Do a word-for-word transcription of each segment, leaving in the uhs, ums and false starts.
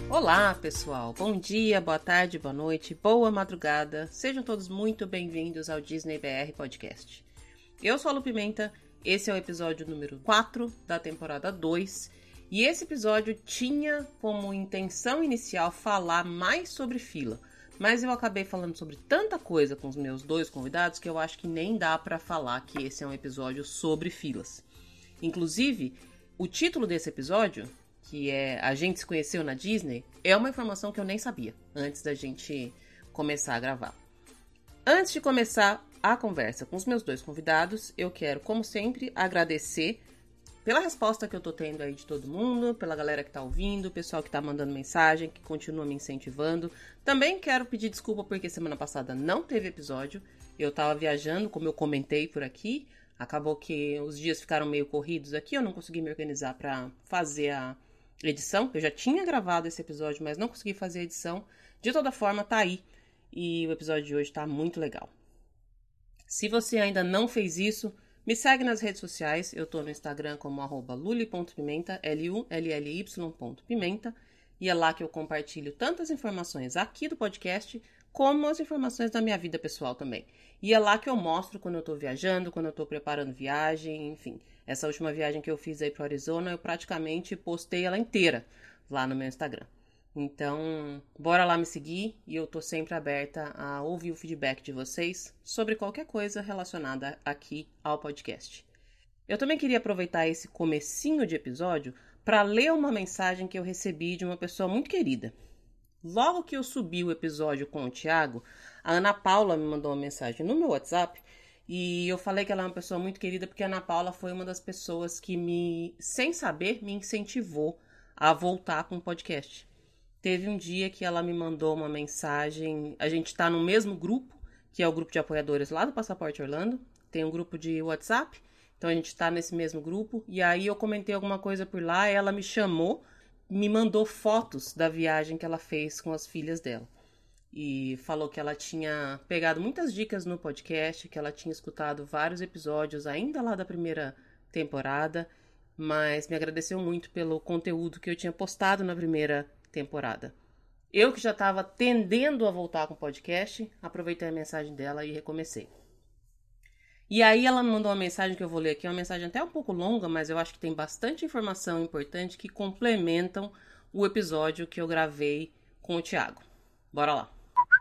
Olá, pessoal. Bom dia, boa tarde, boa noite, boa madrugada. Sejam todos muito bem-vindos ao Disney B R Podcast. Eu sou a Lu Pimenta, esse é o episódio número quatro da temporada dois, e esse episódio tinha como intenção inicial falar mais sobre fila, mas eu acabei falando sobre tanta coisa com os meus dois convidados que eu acho que nem dá pra falar que esse é um episódio sobre filas. Inclusive, o título desse episódio, que é A Gente Se Conheceu na Disney, é uma informação que eu nem sabia antes da gente começar a gravar. Antes de começar a conversa com os meus dois convidados, eu quero, como sempre, agradecer pela resposta que eu tô tendo aí de todo mundo, pela galera que tá ouvindo, pessoal que tá mandando mensagem, que continua me incentivando. Também quero pedir desculpa porque semana passada não teve episódio. Eu tava viajando, como eu comentei por aqui. Acabou que os dias ficaram meio corridos aqui, eu não consegui me organizar pra fazer a edição. Eu já tinha gravado esse episódio, mas não consegui fazer a edição. De toda forma, tá aí. E o episódio de hoje tá muito legal. Se você ainda não fez isso, me segue nas redes sociais. Eu tô no Instagram como arroba luli ponto pimenta, L U L L Y ponto pimenta. E é lá que eu compartilho tanto as informações aqui do podcast, como as informações da minha vida pessoal também. E é lá que eu mostro quando eu tô viajando, quando eu tô preparando viagem, enfim. Essa última viagem que eu fiz aí pro Arizona, eu praticamente postei ela inteira lá no meu Instagram. Então, bora lá me seguir e eu tô sempre aberta a ouvir o feedback de vocês sobre qualquer coisa relacionada aqui ao podcast. Eu também queria aproveitar esse comecinho de episódio para ler uma mensagem que eu recebi de uma pessoa muito querida. Logo que eu subi o episódio com o Thiago, a Ana Paula me mandou uma mensagem no meu WhatsApp e eu falei que ela é uma pessoa muito querida porque a Ana Paula foi uma das pessoas que me, sem saber, me incentivou a voltar com o podcast. Teve um dia que ela me mandou uma mensagem, a gente tá no mesmo grupo, que é o grupo de apoiadores lá do Passaporte Orlando, tem um grupo de WhatsApp, então a gente tá nesse mesmo grupo, e aí eu comentei alguma coisa por lá, ela me chamou, me mandou fotos da viagem que ela fez com as filhas dela. E falou que ela tinha pegado muitas dicas no podcast, que ela tinha escutado vários episódios ainda lá da primeira temporada, mas me agradeceu muito pelo conteúdo que eu tinha postado na primeira temporada. Eu que já estava tendendo a voltar com o podcast, aproveitei a mensagem dela e recomecei. E aí ela me mandou uma mensagem que eu vou ler aqui, uma mensagem até um pouco longa, mas eu acho que tem bastante informação importante que complementam o episódio que eu gravei com o Thiago. Bora lá!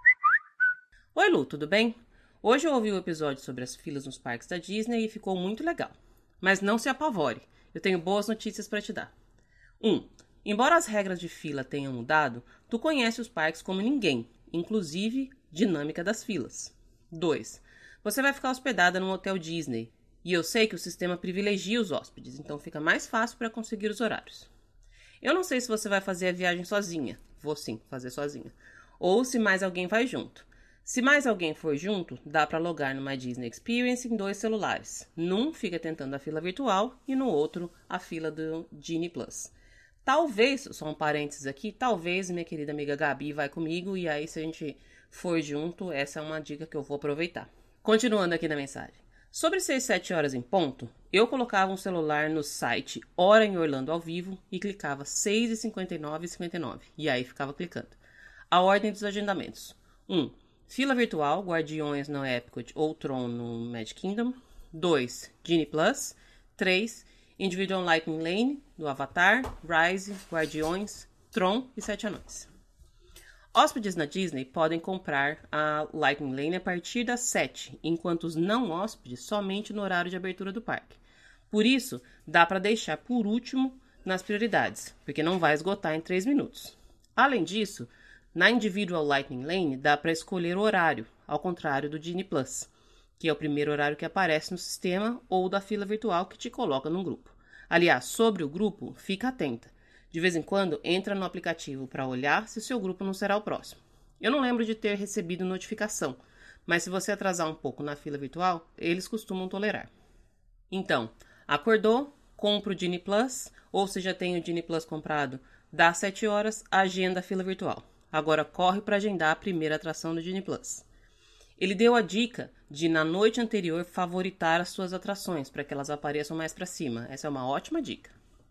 Oi Lu, tudo bem? Hoje eu ouvi o episódio sobre as filas nos parques da Disney e ficou muito legal. Mas não se apavore, eu tenho boas notícias para te dar. um. Embora as regras de fila tenham mudado, tu conhece os parques como ninguém, inclusive dinâmica das filas. dois. Você vai ficar hospedada num hotel Disney, e eu sei que o sistema privilegia os hóspedes, então fica mais fácil para conseguir os horários. Eu não sei se você vai fazer a viagem sozinha, vou sim fazer sozinha, ou se mais alguém vai junto. Se mais alguém for junto, dá para logar no My Disney Experience em dois celulares. Num fica tentando a fila virtual e no outro a fila do Genie Plus. Talvez, só um parênteses aqui, talvez minha querida amiga Gabi vai comigo e aí se a gente for junto, essa é uma dica que eu vou aproveitar. Continuando aqui na mensagem. Sobre seis, sete horas em ponto, eu colocava um celular no site Hora em Orlando ao vivo e clicava seis e cinquenta e nove e cinquenta e nove. E aí ficava clicando. A ordem dos agendamentos. um. Fila virtual, Guardiões no Epcot ou Tron no Magic Kingdom. dois. Genie Plus. três. Individual Lightning Lane, do Avatar, Rise, Guardiões, Tron e Sete Anões. Hóspedes na Disney podem comprar a Lightning Lane a partir das sete, enquanto os não hóspedes somente no horário de abertura do parque. Por isso, dá para deixar por último nas prioridades, porque não vai esgotar em três minutos. Além disso, na Individual Lightning Lane dá para escolher o horário, ao contrário do Genie Plus, que é o primeiro horário que aparece no sistema ou da fila virtual que te coloca num grupo. Aliás, sobre o grupo, fica atenta. De vez em quando, entra no aplicativo para olhar se seu grupo não será o próximo. Eu não lembro de ter recebido notificação, mas se você atrasar um pouco na fila virtual, eles costumam tolerar. Então, acordou, compra o Genie Plus, ou se já tem o Genie Plus comprado, dá sete horas, agenda a fila virtual. Agora corre para agendar a primeira atração do Genie Plus. Ele deu a dica de, na noite anterior, favoritar as suas atrações, para que elas apareçam mais para cima. Essa é uma ótima dica.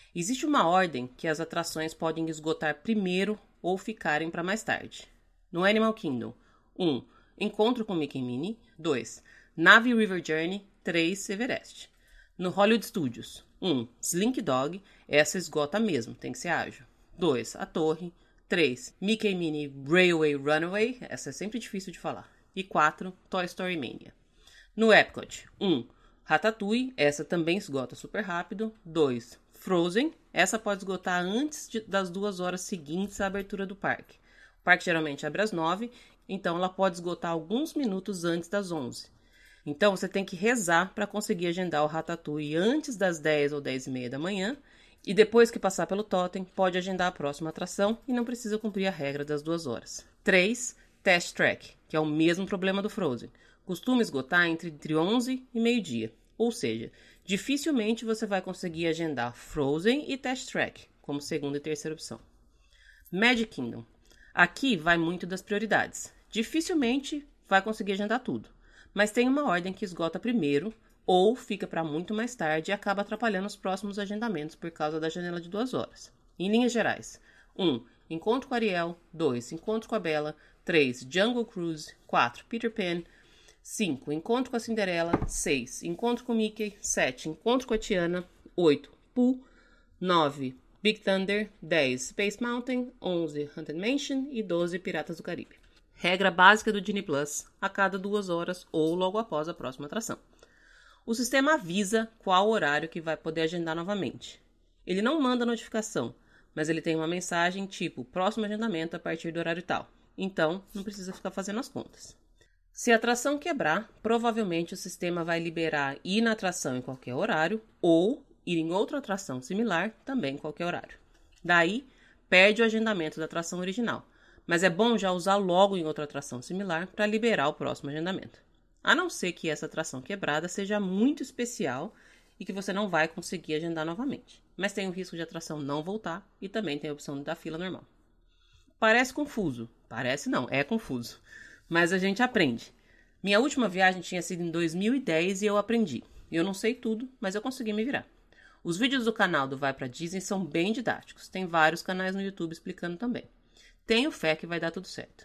Existe uma ordem que as atrações podem esgotar primeiro ou ficarem para mais tarde. No Animal Kingdom, um. Encontro com Mickey e Minnie. dois. Na'vi River Journey. três. Everest. No Hollywood Studios, um. Slink Dog. Essa esgota mesmo, tem que ser ágil. dois. A Torre. três. Mickey e Minnie Railway Runaway. Essa é sempre difícil de falar. E quatro. Toy Story Mania. No Epcot, um. Ratatouille. Essa também esgota super rápido. dois. Frozen. Essa pode esgotar antes de, das duas horas seguintes à abertura do parque. O parque geralmente abre às nove, então ela pode esgotar alguns minutos antes das onze. Então você tem que rezar para conseguir agendar o Ratatouille antes das dez ou dez e meia da manhã, e depois que passar pelo totem, pode agendar a próxima atração e não precisa cumprir a regra das duas horas. três. Test Track, que é o mesmo problema do Frozen. Costuma esgotar entre, entre onze e meio-dia, ou seja, dificilmente você vai conseguir agendar Frozen e Test Track como segunda e terceira opção. Magic Kingdom. Aqui vai muito das prioridades. Dificilmente vai conseguir agendar tudo, mas tem uma ordem que esgota primeiro ou fica para muito mais tarde e acaba atrapalhando os próximos agendamentos por causa da janela de duas horas. Em linhas gerais, um. Encontro com Ariel. dois. Encontro com a Bella. três. Jungle Cruise. quatro. Peter Pan. cinco. Encontro com a Cinderela. seis. Encontro com Mickey. sete. Encontro com a Tiana. oito. Pooh. nove. Big Thunder. dez. Space Mountain. onze. Haunted Mansion. E doze. Piratas do Caribe. Regra básica do Genie Plus, a cada duas horas ou logo após a próxima atração. O sistema avisa qual horário que vai poder agendar novamente. Ele não manda notificação, mas ele tem uma mensagem tipo próximo agendamento a partir do horário tal. Então, não precisa ficar fazendo as contas. Se a atração quebrar, provavelmente o sistema vai liberar ir na atração em qualquer horário ou ir em outra atração similar também em qualquer horário. Daí, perde o agendamento da atração original, mas é bom já usar logo em outra atração similar para liberar o próximo agendamento. A não ser que essa atração quebrada seja muito especial e que você não vai conseguir agendar novamente. Mas tem o risco de a atração não voltar e também tem a opção da fila normal. Parece confuso. Parece não, é confuso. Mas a gente aprende. Minha última viagem tinha sido em dois mil e dez e eu aprendi. Eu não sei tudo, mas eu consegui me virar. Os vídeos do canal do Vai Pra Disney são bem didáticos. Tem vários canais no YouTube explicando também. Tenho fé que vai dar tudo certo.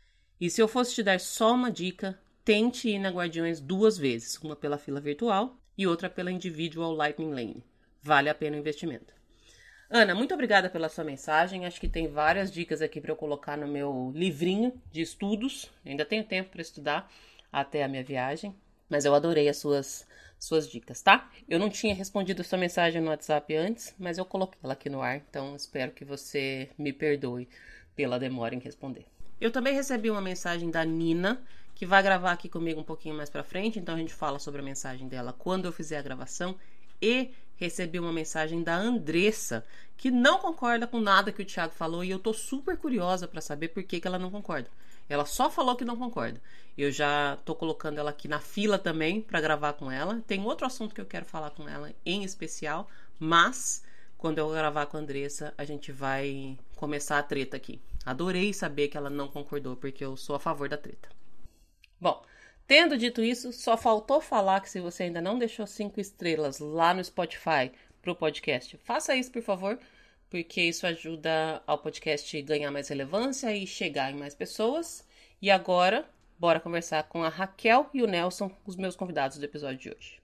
E se eu fosse te dar só uma dica, tente ir na Guardiões duas vezes, uma pela fila virtual e outra pela Individual Lightning Lane. Vale a pena o investimento. Ana, muito obrigada pela sua mensagem. Acho que tem várias dicas aqui para eu colocar no meu livrinho de estudos. Ainda tenho tempo para estudar até a minha viagem, mas eu adorei as suas, suas dicas, tá? Eu não tinha respondido a sua mensagem no WhatsApp antes, mas eu coloquei ela aqui no ar, então espero que você me perdoe pela demora em responder. Eu também recebi uma mensagem da Nina, que vai gravar aqui comigo um pouquinho mais pra frente, então a gente fala sobre a mensagem dela quando eu fizer a gravação. E recebi uma mensagem da Andressa, que não concorda com nada que o Thiago falou, e eu tô super curiosa pra saber por que que ela não concorda. Ela só falou que não concorda. Eu já tô colocando ela aqui na fila também pra gravar com ela. Tem outro assunto que eu quero falar com ela em especial, mas quando eu gravar com a Andressa, a gente vai começar a treta aqui. Adorei saber que ela não concordou, porque eu sou a favor da treta. Bom, tendo dito isso, só faltou falar que se você ainda não deixou cinco estrelas lá no Spotify pro podcast, faça isso, por favor, porque isso ajuda ao podcast ganhar mais relevância e chegar em mais pessoas. E agora, bora conversar com a Raquel e o Nelson, os meus convidados do episódio de hoje.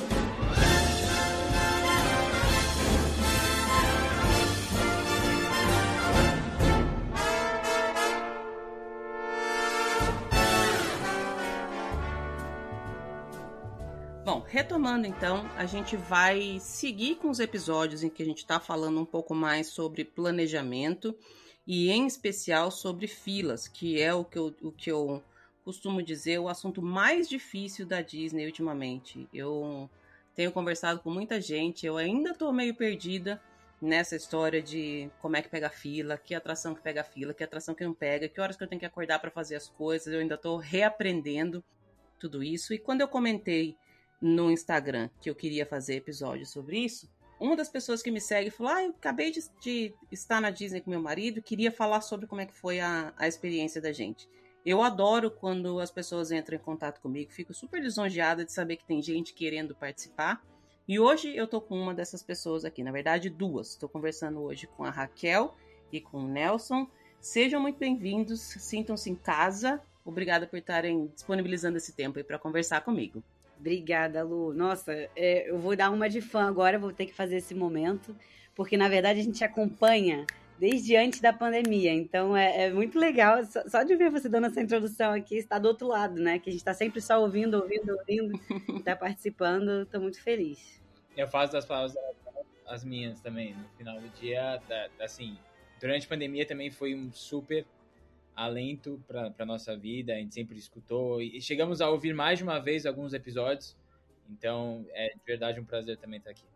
Bom, retomando então, a gente vai seguir com os episódios em que a gente está falando um pouco mais sobre planejamento e em especial sobre filas, que é o que eu, o que eu costumo dizer o assunto mais difícil da Disney ultimamente. Eu tenho conversado com muita gente, eu ainda estou meio perdida nessa história de como é que pega a fila, que atração que pega a fila, que atração que não pega, que horas que eu tenho que acordar para fazer as coisas, eu ainda estou reaprendendo tudo isso. E quando eu comentei no Instagram que eu queria fazer episódio sobre isso, uma das pessoas que me segue falou: ah, eu acabei de, de estar na Disney com meu marido, queria falar sobre como é que foi a, a experiência da gente. Eu adoro quando as pessoas entram em contato comigo, fico super lisonjeada de saber que tem gente querendo participar, E hoje eu tô com uma dessas pessoas aqui, na verdade duas. Estou conversando hoje com a Raquel e com o Nelson. Sejam muito bem-vindos, sintam-se em casa. Obrigada por estarem disponibilizando esse tempo aí para conversar comigo. Obrigada, Lu. Nossa, é, eu vou dar uma de fã agora, vou ter que fazer esse momento, porque na verdade a gente acompanha desde antes da pandemia, então é, é muito legal, só, só de ver você dando essa introdução aqui, está do outro lado, né, que a gente está sempre só ouvindo, ouvindo, ouvindo, está participando, estou muito feliz. Eu faço das palavras as minhas também, no final do dia, tá, assim, durante a pandemia também foi um super alento para a nossa vida, a gente sempre escutou e chegamos a ouvir mais de uma vez alguns episódios, então é de verdade um prazer também estar aqui.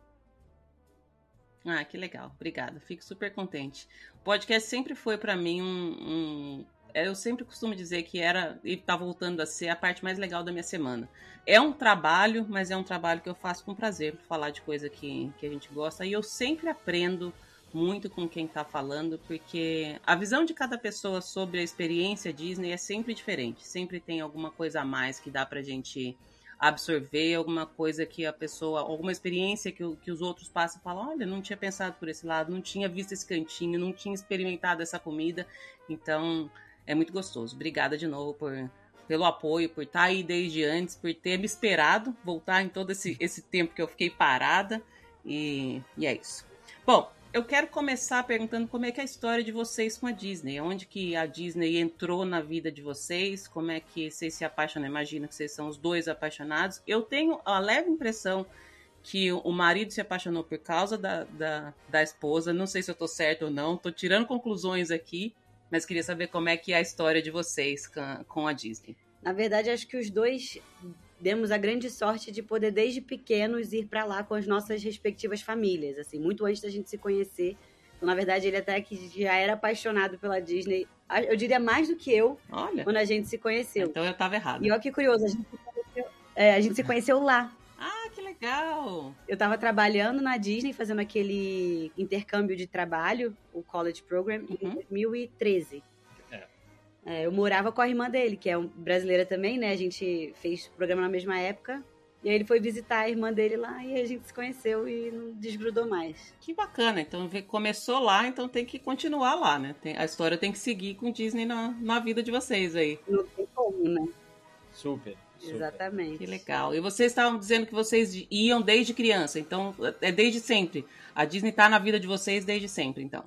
Ah, que legal, obrigada, fico super contente. O podcast sempre foi para mim um, um... Eu sempre costumo dizer que era, e tá voltando a ser, a parte mais legal da minha semana. É um trabalho, mas é um trabalho que eu faço com prazer, falar de coisa que, que a gente gosta, e eu sempre aprendo muito com quem tá falando, porque a visão de cada pessoa sobre a experiência Disney é sempre diferente, sempre tem alguma coisa a mais que dá pra gente absorver, alguma coisa que a pessoa, alguma experiência que, que os outros passam e falam, olha, não tinha pensado por esse lado, não tinha visto esse cantinho, não tinha experimentado essa comida, então é muito gostoso. Obrigada de novo por, pelo apoio, por estar aí desde antes, por ter me esperado voltar em todo esse, esse tempo que eu fiquei parada, e, e é isso. Bom, eu quero começar perguntando como é que é a história de vocês com a Disney. Onde que a Disney entrou na vida de vocês? Como é que vocês se apaixonam? Imagino que vocês são os dois apaixonados. Eu tenho a leve impressão que o marido se apaixonou por causa da, da, da esposa. Não sei se eu tô certo ou não. Tô tirando conclusões aqui, mas queria saber como é que é a história de vocês com, com a Disney. Na verdade, acho que os dois demos a grande sorte de poder, desde pequenos, ir para lá com as nossas respectivas famílias, assim, muito antes da gente se conhecer. Então, na verdade, ele até que já era apaixonado pela Disney, eu diria mais do que eu, Olha, quando a gente se conheceu. Então eu estava errada. E olha que curioso, a gente se conheceu, é, a gente se conheceu lá. Ah, que legal! Eu estava trabalhando na Disney, fazendo aquele intercâmbio de trabalho, o College Program, uhum. em dois mil e treze. É, eu morava com a irmã dele, que é brasileira também, né? A gente fez programa na mesma época. E aí ele foi visitar a irmã dele lá e a gente se conheceu e não desgrudou mais. Que bacana. Então começou lá, então tem que continuar lá, né? Tem, a história tem que seguir com o Disney na, na vida de vocês aí. Não tem como, né? Super. Super. Exatamente. Que legal. E vocês estavam dizendo que vocês iam desde criança, então é desde sempre. A Disney tá na vida de vocês desde sempre, então.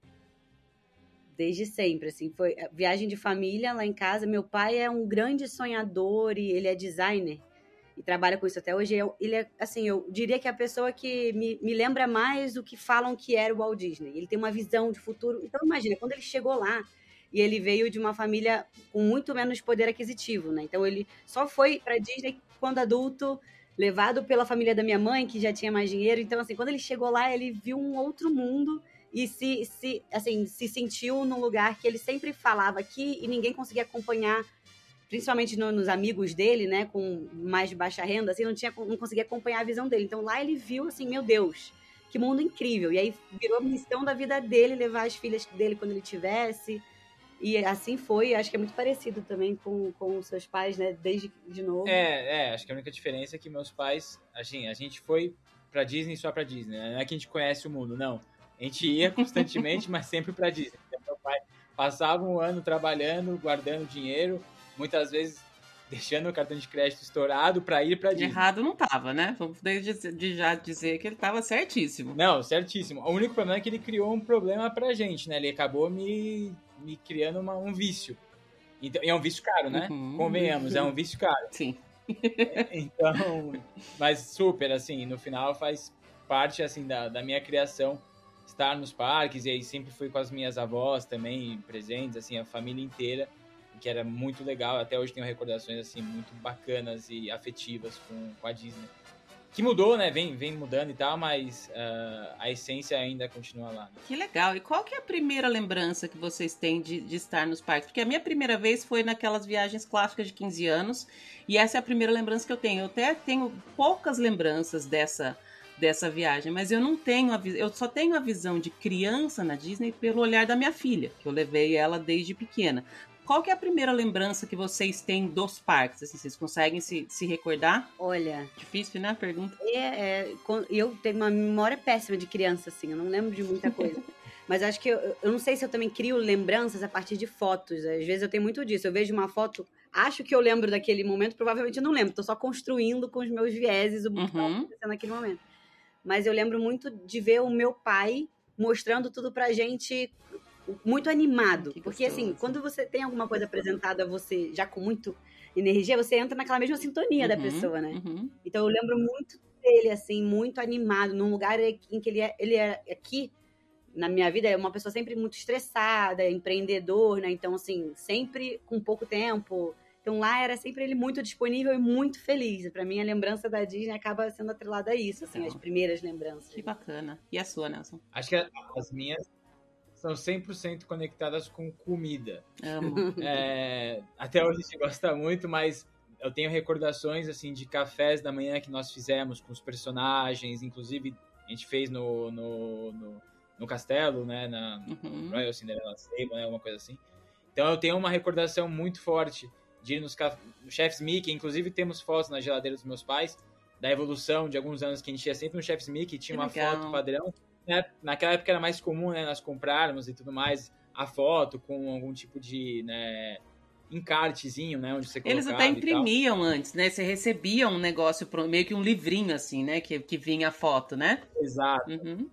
Desde sempre, assim, foi viagem de família lá em casa. Meu pai é um grande sonhador e ele é designer e trabalha com isso até hoje. Ele é, assim, eu diria que é a pessoa que me, me lembra mais o que falam que era o Walt Disney. Ele tem uma visão de futuro. Então, imagina, quando ele chegou lá e ele veio de uma família com muito menos poder aquisitivo, né? Então, ele só foi para Disney quando adulto, levado pela família da minha mãe, que já tinha mais dinheiro. Então, assim, quando ele chegou lá, ele viu um outro mundo e se, se, assim, se sentiu num lugar que ele sempre falava aqui e ninguém conseguia acompanhar, principalmente no, nos amigos dele, né, com mais de baixa renda, assim, não, tinha, não conseguia acompanhar a visão dele. Então lá ele viu, assim, meu Deus, que mundo incrível. E aí virou a missão da vida dele levar as filhas dele quando ele tivesse. E assim foi, acho que é muito parecido também com, com os seus pais, né, desde de novo. É, é, acho que a única diferença é que meus pais, assim, a gente foi pra Disney só pra Disney, né? Não é que a gente conhece o mundo, não. A gente ia constantemente, mas sempre pra Disney. Então, meu pai passava um ano trabalhando, guardando dinheiro, muitas vezes deixando o cartão de crédito estourado pra ir pra Disney. Errado não tava, né? Vamos de já dizer que ele tava certíssimo. Não, certíssimo. O único problema é que ele criou um problema pra gente, né? Ele acabou me, me criando uma, um vício. Então, e é um vício caro, né? Uhum. Convenhamos, é um vício caro. Sim. Então, mas super, assim, no final faz parte, assim, da, da minha criação estar nos parques, e aí sempre fui com as minhas avós também presentes, assim, a família inteira, que era muito legal. Até hoje tenho recordações, assim, muito bacanas e afetivas com, com a Disney. Que mudou, né? Vem, vem mudando e tal, mas uh, a essência ainda continua lá. Né? Que legal. E qual que é a primeira lembrança que vocês têm de, de estar nos parques? Porque a minha primeira vez foi naquelas viagens clássicas de quinze anos, e essa é a primeira lembrança que eu tenho. Eu até tenho poucas lembranças dessa... dessa viagem, mas eu não tenho a eu só tenho a visão de criança na Disney pelo olhar da minha filha, que eu levei ela desde pequena. Qual que é a primeira lembrança que vocês têm dos parques? Assim, vocês conseguem se, se recordar? Olha... Difícil, né, a pergunta? É, é, eu tenho uma memória péssima de criança, assim, eu não lembro de muita coisa. Mas acho que, eu, eu não sei se eu também crio lembranças a partir de fotos. Às vezes eu tenho muito disso. Eu vejo uma foto, acho que eu lembro daquele momento, provavelmente eu não lembro. Tô só construindo com os meus vieses o que estava Uhum. acontecendo naquele momento. Mas eu lembro muito de ver o meu pai mostrando tudo pra gente muito animado. Que Porque, gostoso. assim, quando você tem alguma coisa apresentada a você já com muito energia, você entra naquela mesma sintonia Uhum, da pessoa, né? uhum. Então eu lembro muito dele, assim, muito animado, num lugar em que ele é, ele é aqui, na minha vida, é uma pessoa sempre muito estressada, empreendedor, né? Então, assim, sempre com pouco tempo. Então, lá era sempre ele muito disponível e muito feliz. Pra mim, a lembrança da Disney acaba sendo atrelada a isso, assim, Legal. as primeiras lembranças. Que bacana. E a sua, Nelson? Acho que as minhas são cem por cento conectadas com comida. Amo. É, até hoje a gente gosta muito, mas eu tenho recordações, assim, de cafés da manhã que nós fizemos com os personagens. Inclusive, a gente fez no... no, no no castelo, né, na Uhum. Royal Cinderella Stable, né, alguma coisa assim. Então eu tenho uma recordação muito forte de ir nos caf... no Chef's Mickey, inclusive temos fotos na geladeira dos meus pais, da evolução de alguns anos que a gente ia sempre no Chef's Mickey, tinha Que uma legal. foto padrão, né? Naquela época era mais comum, né, nós comprarmos e tudo mais, a foto com algum tipo de, né, encartezinho, né, onde você colocava. Eles até e tal. imprimiam antes, né? Você recebia um negócio, pro- meio que um livrinho, assim, né? Que, que vinha a foto, né? Exato. Uhum.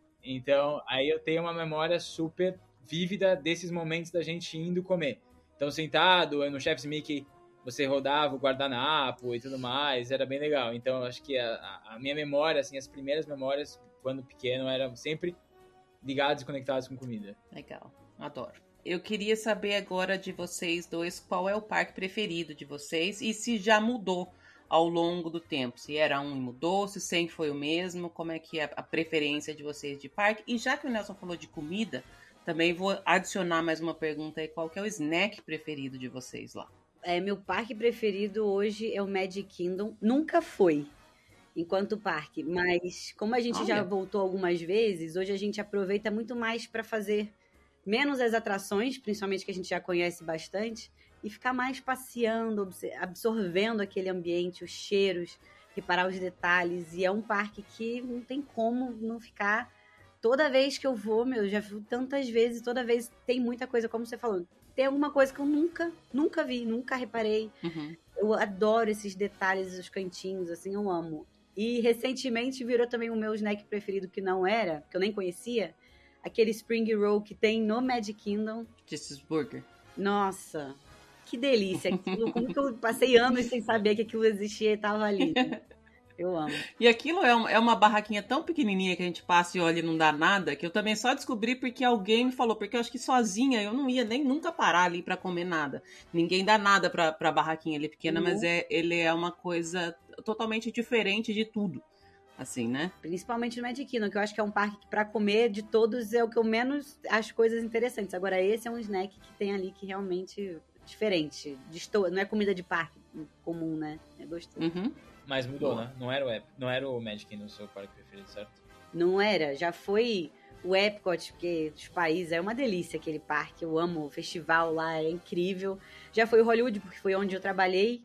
Então, aí eu tenho uma memória super vívida desses momentos da gente indo comer. Então, sentado no Chef's Mickey, você rodava o guardanapo e tudo mais, era bem legal. Então, eu acho que a, a minha memória, assim, as primeiras memórias, quando pequeno, eram sempre ligadas e conectadas com comida. Legal, adoro. Eu queria saber agora de vocês dois qual é o parque preferido de vocês e se já mudou ao longo do tempo. Se era um e mudou, se sempre foi o mesmo, como é que é a preferência de vocês de parque. E já que o Nelson falou de comida, também vou adicionar mais uma pergunta aí. Qual que é o snack preferido de vocês lá? É, meu parque preferido hoje é o Magic Kingdom. Nunca foi, enquanto parque. Mas como a gente Olha. já voltou algumas vezes, hoje a gente aproveita muito mais para fazer menos as atrações, principalmente que a gente já conhece bastante, e ficar mais passeando, obse- absorvendo aquele ambiente, os cheiros, reparar os detalhes. E é um parque que não tem como não ficar. Toda vez que eu vou, meu, eu já fui tantas vezes, toda vez tem muita coisa, como você falou. Tem alguma coisa que eu nunca, nunca vi, nunca reparei. Uhum. Eu adoro esses detalhes, os cantinhos, assim, eu amo. E recentemente virou também o meu snack preferido, que não era, que eu nem conhecia, aquele Spring Roll que tem no Magic Kingdom. Cheeseburger. Nossa, que delícia aquilo. Como que eu passei anos sem saber que aquilo existia e estava ali. Né? Eu amo. E aquilo é, um, é uma barraquinha tão pequenininha que a gente passa e olha e não dá nada, que eu também só descobri porque alguém me falou, porque eu acho que sozinha eu não ia nem nunca parar ali pra comer nada. Ninguém dá nada pra, pra barraquinha ali pequena, Uhum. mas é, ele é uma coisa totalmente diferente de tudo, assim, né? Principalmente no Magic Kingdom, que eu acho que é um parque que pra comer de todos é o que eu menos acho coisas interessantes. Agora esse é um snack que tem ali que realmente é diferente. Destoa, não é comida de parque comum, né? É gostoso. Uhum. Mas mudou, Boa. né? Não era o Ep- não era o Magic Kingdom o seu parque preferido, certo? Não era, já foi o Epcot, porque dos países é uma delícia aquele parque, eu amo, o festival lá é incrível. Já foi o Hollywood, porque foi onde eu trabalhei,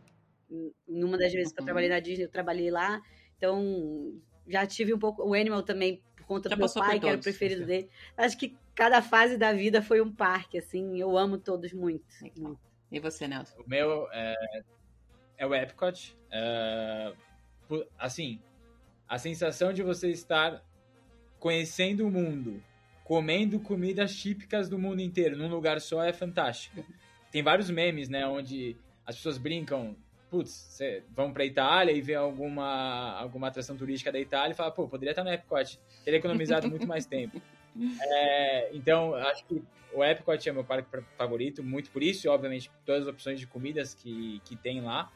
numa das vezes que eu Uhum. trabalhei na Disney, eu trabalhei lá, então já tive um pouco, o Animal também, por conta Já do meu passou por pai, que era o todos. preferido dele. Acho que cada fase da vida foi um parque, assim, eu amo todos muito. Legal. E você, Nelson? O meu é, é o Epcot. É, por- assim, a sensação de você estar conhecendo o mundo, comendo comidas típicas do mundo inteiro num lugar só é fantástica. Tem vários memes, né, onde as pessoas brincam, putz, cê, vão pra Itália e vê alguma, alguma atração turística da Itália e fala, pô, poderia estar no Epcot, teria economizado muito mais tempo. É, então, acho que o Epcot é meu parque favorito, muito por isso, e obviamente todas as opções de comidas que, que tem lá.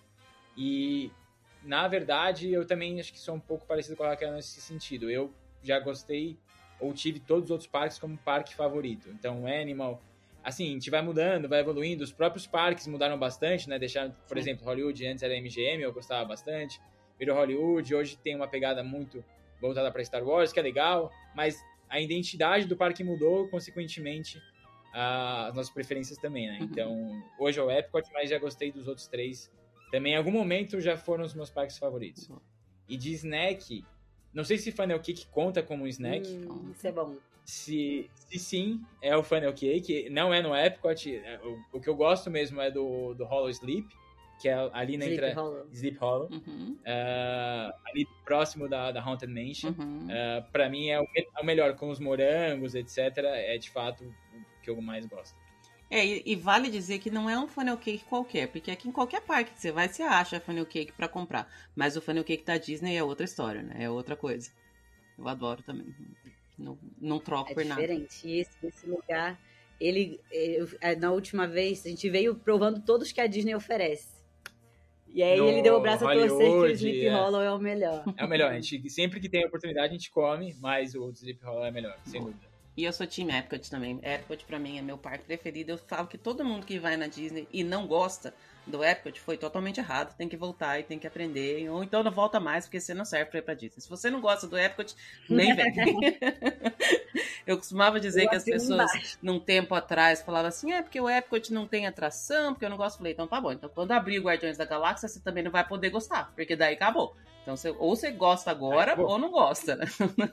E, na verdade, eu também acho que sou um pouco parecido com a Raquel nesse sentido. Eu já gostei, ou tive todos os outros parques como parque favorito. Então, Animal, assim, a gente vai mudando, vai evoluindo. Os próprios parques mudaram bastante, né? Deixaram, por Sim. exemplo, Hollywood antes era M G M, eu gostava bastante. Virou Hollywood, hoje tem uma pegada muito voltada para Star Wars, que é legal, mas a identidade do parque mudou, consequentemente, as nossas preferências também, né? Uhum. Então, hoje é o Epcot, mas já gostei dos outros três. Também, em algum momento, já foram os meus parques favoritos. Uhum. E de snack, não sei se Funnel Cake conta como um snack. Hum, isso é bom. Se, se sim, é o Funnel Cake. Não é no Epcot. O, o que eu gosto mesmo é do, do Hollow Sleep, que é ali na Sleep entra... Hollow. Sleep Hollow. Uhum. Uh, ali próximo da, da Haunted Mansion. Uhum. Uh, pra mim é o, é o melhor, com os morangos, etcétera. É de fato o que eu mais gosto. É, e, e vale dizer que não é um funnel cake qualquer, porque aqui em qualquer parque que você vai, você acha funnel cake pra comprar. Mas o funnel cake da Disney é outra história, né? É outra coisa. Eu adoro também. Não, não troco é por nada. É diferente. E esse, esse lugar, ele, eu, na última vez, a gente veio provando todos que a Disney oferece. E aí no ele deu o braço Hollywood, a torcer que o Sleep é. Hollow é o melhor. É o melhor. A gente, sempre que tem a oportunidade, a gente come, mas o Sleep Hollow é melhor, sem dúvida. E eu sou Team Epcot também. Epcot pra mim é meu parque preferido. Eu falo que todo mundo que vai na Disney e não gosta do Epcot foi totalmente errado. Tem que voltar e tem que aprender. Ou então não volta mais, porque você não serve pra ir pra Disney. Se você não gosta do Epcot, nem vem. Eu costumava dizer eu que as pessoas, embaixo. num tempo atrás, falavam assim, é porque o Epcot não tem atração, porque eu não gosto. Falei, então tá bom. Então quando abrir o Guardiões da Galáxia, você também não vai poder gostar, porque daí acabou. Então, você, ou você gosta agora, Ai, ou não gosta, né?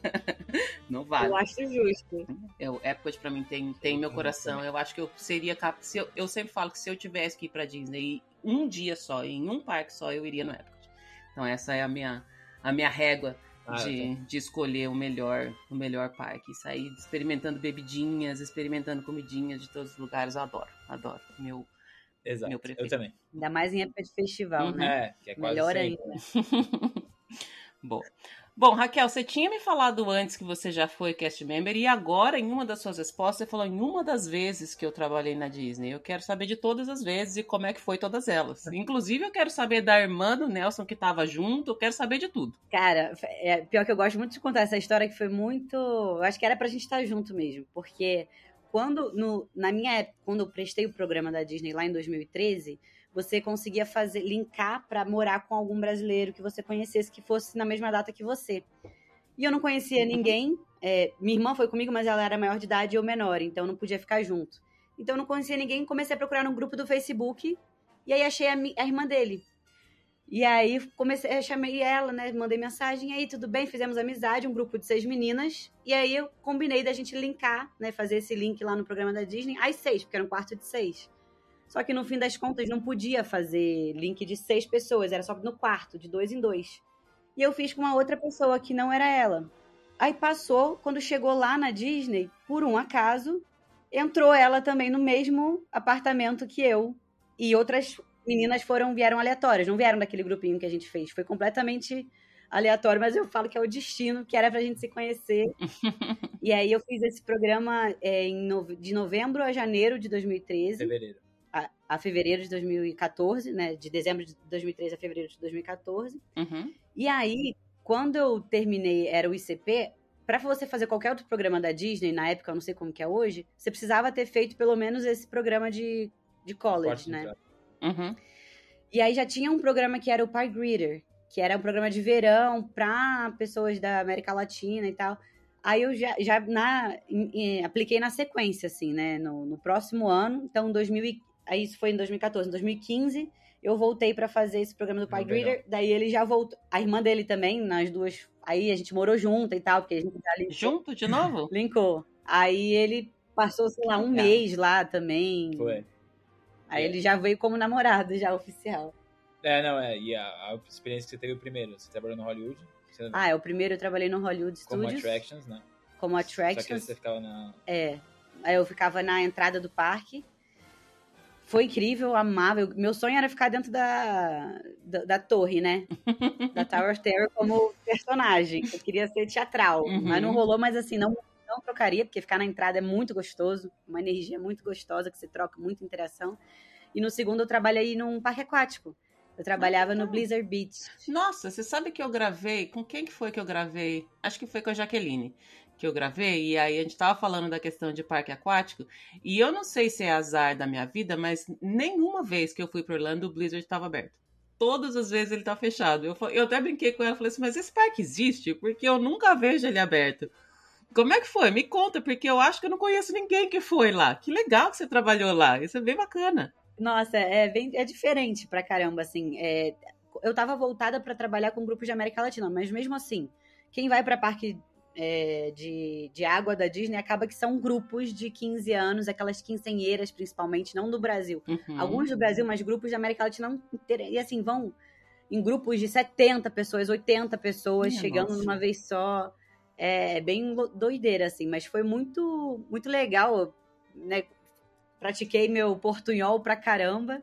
Não vale. Eu acho justo. O Epcot, pra mim, tem, tem meu coração. Eu acho que eu seria capaz... Se eu, eu sempre falo que se eu tivesse que ir pra Disney um dia só, em um parque só, eu iria no Epcot. Então, essa é a minha, a minha régua ah, de, de escolher o melhor, o melhor parque. Sair experimentando bebidinhas, experimentando comidinhas de todos os lugares. Eu adoro, adoro. Meu... Exato, meu preferido. Eu também. Ainda mais em época de festival, uhum. né? É, que é quase melhor sempre. ainda. Bom. Bom, Raquel, você tinha me falado antes que você já foi cast member e agora, em uma das suas respostas, você falou em uma das vezes que eu trabalhei na Disney. Eu quero saber de todas as vezes e como é que foi todas elas. Inclusive, eu quero saber da irmã do Nelson que estava junto, eu quero saber de tudo. Cara, é, pior que eu gosto muito de contar essa história que foi muito... Eu acho que era pra gente estar junto mesmo, porque... Quando, no, na minha época, quando eu prestei o programa da Disney lá em dois mil e treze, você conseguia fazer, linkar para morar com algum brasileiro que você conhecesse, que fosse na mesma data que você. E eu não conhecia ninguém, é, minha irmã foi comigo, mas ela era maior de idade e eu menor, então eu não podia ficar junto. Então eu não conhecia ninguém, comecei a procurar no grupo do Facebook, e aí achei a, a irmã dele. E aí comecei, eu chamei ela, né, mandei mensagem, e aí tudo bem, fizemos amizade, um grupo de seis meninas, e aí eu combinei da gente linkar, né, fazer esse link lá no programa da Disney, às seis, porque era um quarto de seis. Só que no fim das contas não podia fazer link de seis pessoas, era só no quarto, de dois em dois. E eu fiz com uma outra pessoa que não era ela. Aí passou, quando chegou lá na Disney, por um acaso, entrou ela também no mesmo apartamento que eu, e outras meninas foram, vieram aleatórias, não vieram daquele grupinho que a gente fez. Foi completamente aleatório, mas eu falo que é o destino, que era pra gente se conhecer. E aí eu fiz esse programa é, em no... de novembro a janeiro de dois mil e treze. Fevereiro. A, a fevereiro de dois mil e quatorze, né? De dezembro de dois mil e treze a fevereiro de dois mil e quatorze. Uhum. E aí, quando eu terminei, era o I C P... Pra você fazer qualquer outro programa da Disney, na época, eu não sei como que é hoje, você precisava ter feito pelo menos esse programa de, de college, Forte né? Uhum. E aí já tinha um programa que era o Park Greeter, que era um programa de verão para pessoas da América Latina e tal. Aí eu já, já na, em, em, apliquei na sequência, assim, né? No, no próximo ano. Então, dois mil, aí isso foi em dois mil e quatorze. Em dois mil e quinze, eu voltei para fazer esse programa do Park Greeter. Daí ele já voltou. A irmã dele também, nas duas... Aí a gente morou junto e tal, porque a gente já linkou. Junto de novo? Linkou. Aí ele passou, sei lá, um é. mês lá também. Foi. Aí é. ele já veio como namorado, já oficial. É, não, é. E a, a experiência que você teve o primeiro? Você trabalhou no Hollywood? Você... Ah, é. O primeiro eu trabalhei no Hollywood como Studios. Como Attractions, né? Como Attractions. Só que você ficava na... É. Aí eu ficava na entrada do parque. Foi incrível, amável. Meu sonho era ficar dentro da, da, da torre, né? Da Tower of Terror como personagem. Eu queria ser teatral. Uhum. Mas não rolou, mas assim, não, não trocaria, porque ficar na entrada é muito gostoso. Uma energia muito gostosa, que você troca, muita interação. E no segundo eu trabalhei num parque aquático. Eu trabalhava ah, no Blizzard Beach. Nossa, você sabe que eu gravei? Com quem que foi que eu gravei? Acho que foi com a Jaqueline que eu gravei. E aí a gente tava falando da questão de parque aquático. E eu não sei se é azar da minha vida, mas nenhuma vez que eu fui para Orlando o Blizzard estava aberto. Todas as vezes ele tá fechado. Eu, eu até brinquei com ela, falei assim, mas esse parque existe? Porque eu nunca vejo ele aberto. Como é que foi? Me conta, porque eu acho que eu não conheço ninguém que foi lá. Que legal que você trabalhou lá. Isso é bem bacana. Nossa, é, bem, é diferente pra caramba, assim. É, eu tava voltada pra trabalhar com grupos de América Latina, mas mesmo assim, quem vai pra parque é, de, de água da Disney acaba que são grupos de quinze anos, aquelas quinzenheiras principalmente, não do Brasil. Uhum. Alguns do Brasil, mas grupos de América Latina inteira. E assim, vão em grupos de setenta pessoas, oitenta pessoas, Minha chegando nossa. numa vez só. É bem doideira, assim, mas foi muito, muito legal, né? Pratiquei meu portunhol pra caramba.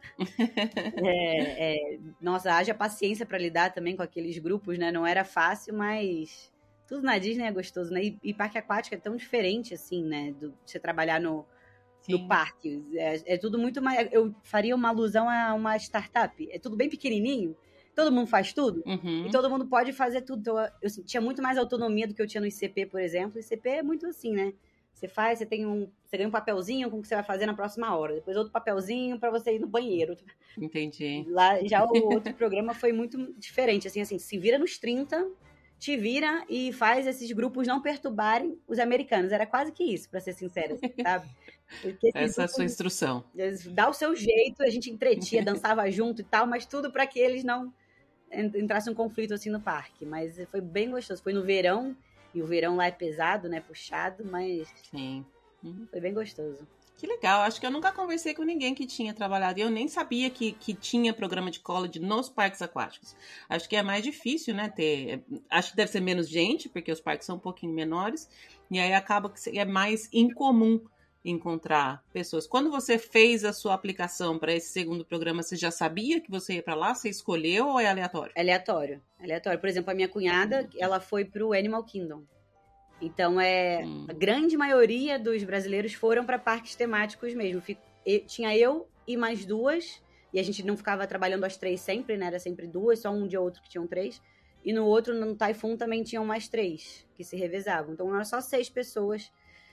É, é, nossa, haja paciência pra lidar também com aqueles grupos, né? Não era fácil, mas tudo na Disney é gostoso, né? E, e parque aquático é tão diferente, assim, né? Do você trabalhar no, no parque. É, é tudo muito mais... Eu faria uma alusão a uma startup. É tudo bem pequenininho, todo mundo faz tudo, Uhum. e todo mundo pode fazer tudo. Então, eu, eu tinha muito mais autonomia do que eu tinha no I C P, por exemplo. O I C P é muito assim, né? Você faz, você tem um, você ganha um papelzinho com o que você vai fazer na próxima hora. Depois outro papelzinho para você ir no banheiro. Entendi. Lá, já o outro programa foi muito diferente. Assim, assim, se vira nos trinta, te vira e faz esses grupos não perturbarem os americanos. Era quase que isso, para ser sincera, sabe? Porque, essa é a sua instrução. Dá o seu jeito, a gente entretia, dançava junto e tal, mas tudo para que eles não entrassem em um conflito assim no parque. Mas foi bem gostoso. Foi no verão. E o verão lá é pesado, né? Puxado, mas Sim. Uhum. Foi bem gostoso. Que legal. Acho que eu nunca conversei com ninguém que tinha trabalhado. E eu nem sabia que, que tinha programa de college nos parques aquáticos. Acho que é mais difícil, né? Ter... Acho que deve ser menos gente, porque os parques são um pouquinho menores. E aí acaba que é mais incomum encontrar pessoas. Quando você fez a sua aplicação para esse segundo programa, você já sabia que você ia para lá? Você escolheu ou é aleatório? É aleatório. Aleatório. Por exemplo, a minha cunhada, ela foi pro Animal Kingdom. Então, é, hum. a grande maioria dos brasileiros foram para parques temáticos mesmo. Eu, tinha eu e mais duas, e a gente não ficava trabalhando as três sempre, né? Era sempre duas, só um dia ou outro que tinham três. E no outro, no Typhoon, também tinham mais três, que se revezavam. Então, eram só seis pessoas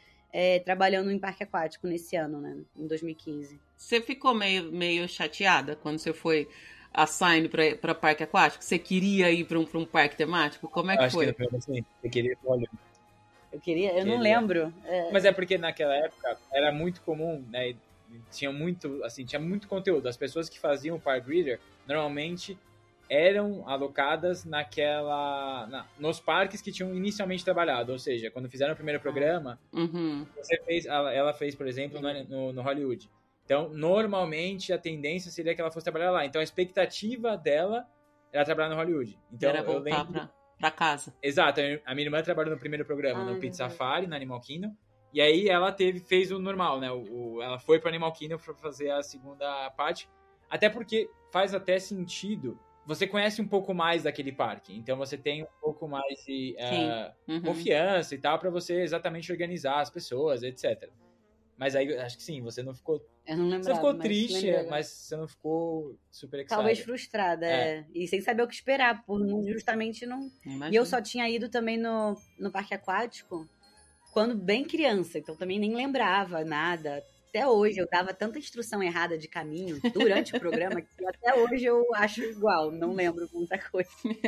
É, trabalhando em parque aquático nesse ano, né? Em dois mil e quinze. Você ficou meio, meio chateada quando você foi assign para parque aquático? Você queria ir para um, um parque temático? Como é que Acho foi? Que assim, você queria ir pro Hollywood. Eu queria, eu queria. não lembro. É... Mas é porque naquela época era muito comum, né? Tinha muito, assim, tinha muito conteúdo. As pessoas que faziam o Park Reader normalmente eram alocadas naquela na, nos parques que tinham inicialmente trabalhado, ou seja, quando fizeram o primeiro programa, uhum. você fez, ela, ela fez, por exemplo, no, no, no Hollywood. Então, normalmente, a tendência seria que ela fosse trabalhar lá. Então, a expectativa dela era trabalhar no Hollywood. Então, era voltar eu lembro... pra, pra casa. Exato. A minha irmã trabalhou no primeiro programa, ah, no Pizza Safari, na Animal Kingdom. E aí, ela teve, fez o normal, né? O, o, ela foi para Animal Kingdom para fazer a segunda parte. Até porque faz até sentido... Você conhece um pouco mais daquele parque, então você tem um pouco mais de uh, uhum. confiança e tal para você exatamente organizar as pessoas, etcétera. Mas aí, acho que sim, você não ficou... Eu não lembrava, você ficou mas triste, lembrava. Mas você não ficou super excitada. Talvez frustrada, é. é. E sem saber o que esperar, por justamente não... Imagina. E eu só tinha ido também no, no parque aquático quando bem criança, então também nem lembrava nada. Até hoje eu dava tanta instrução errada de caminho durante o programa que até hoje eu acho igual, não lembro muita coisa.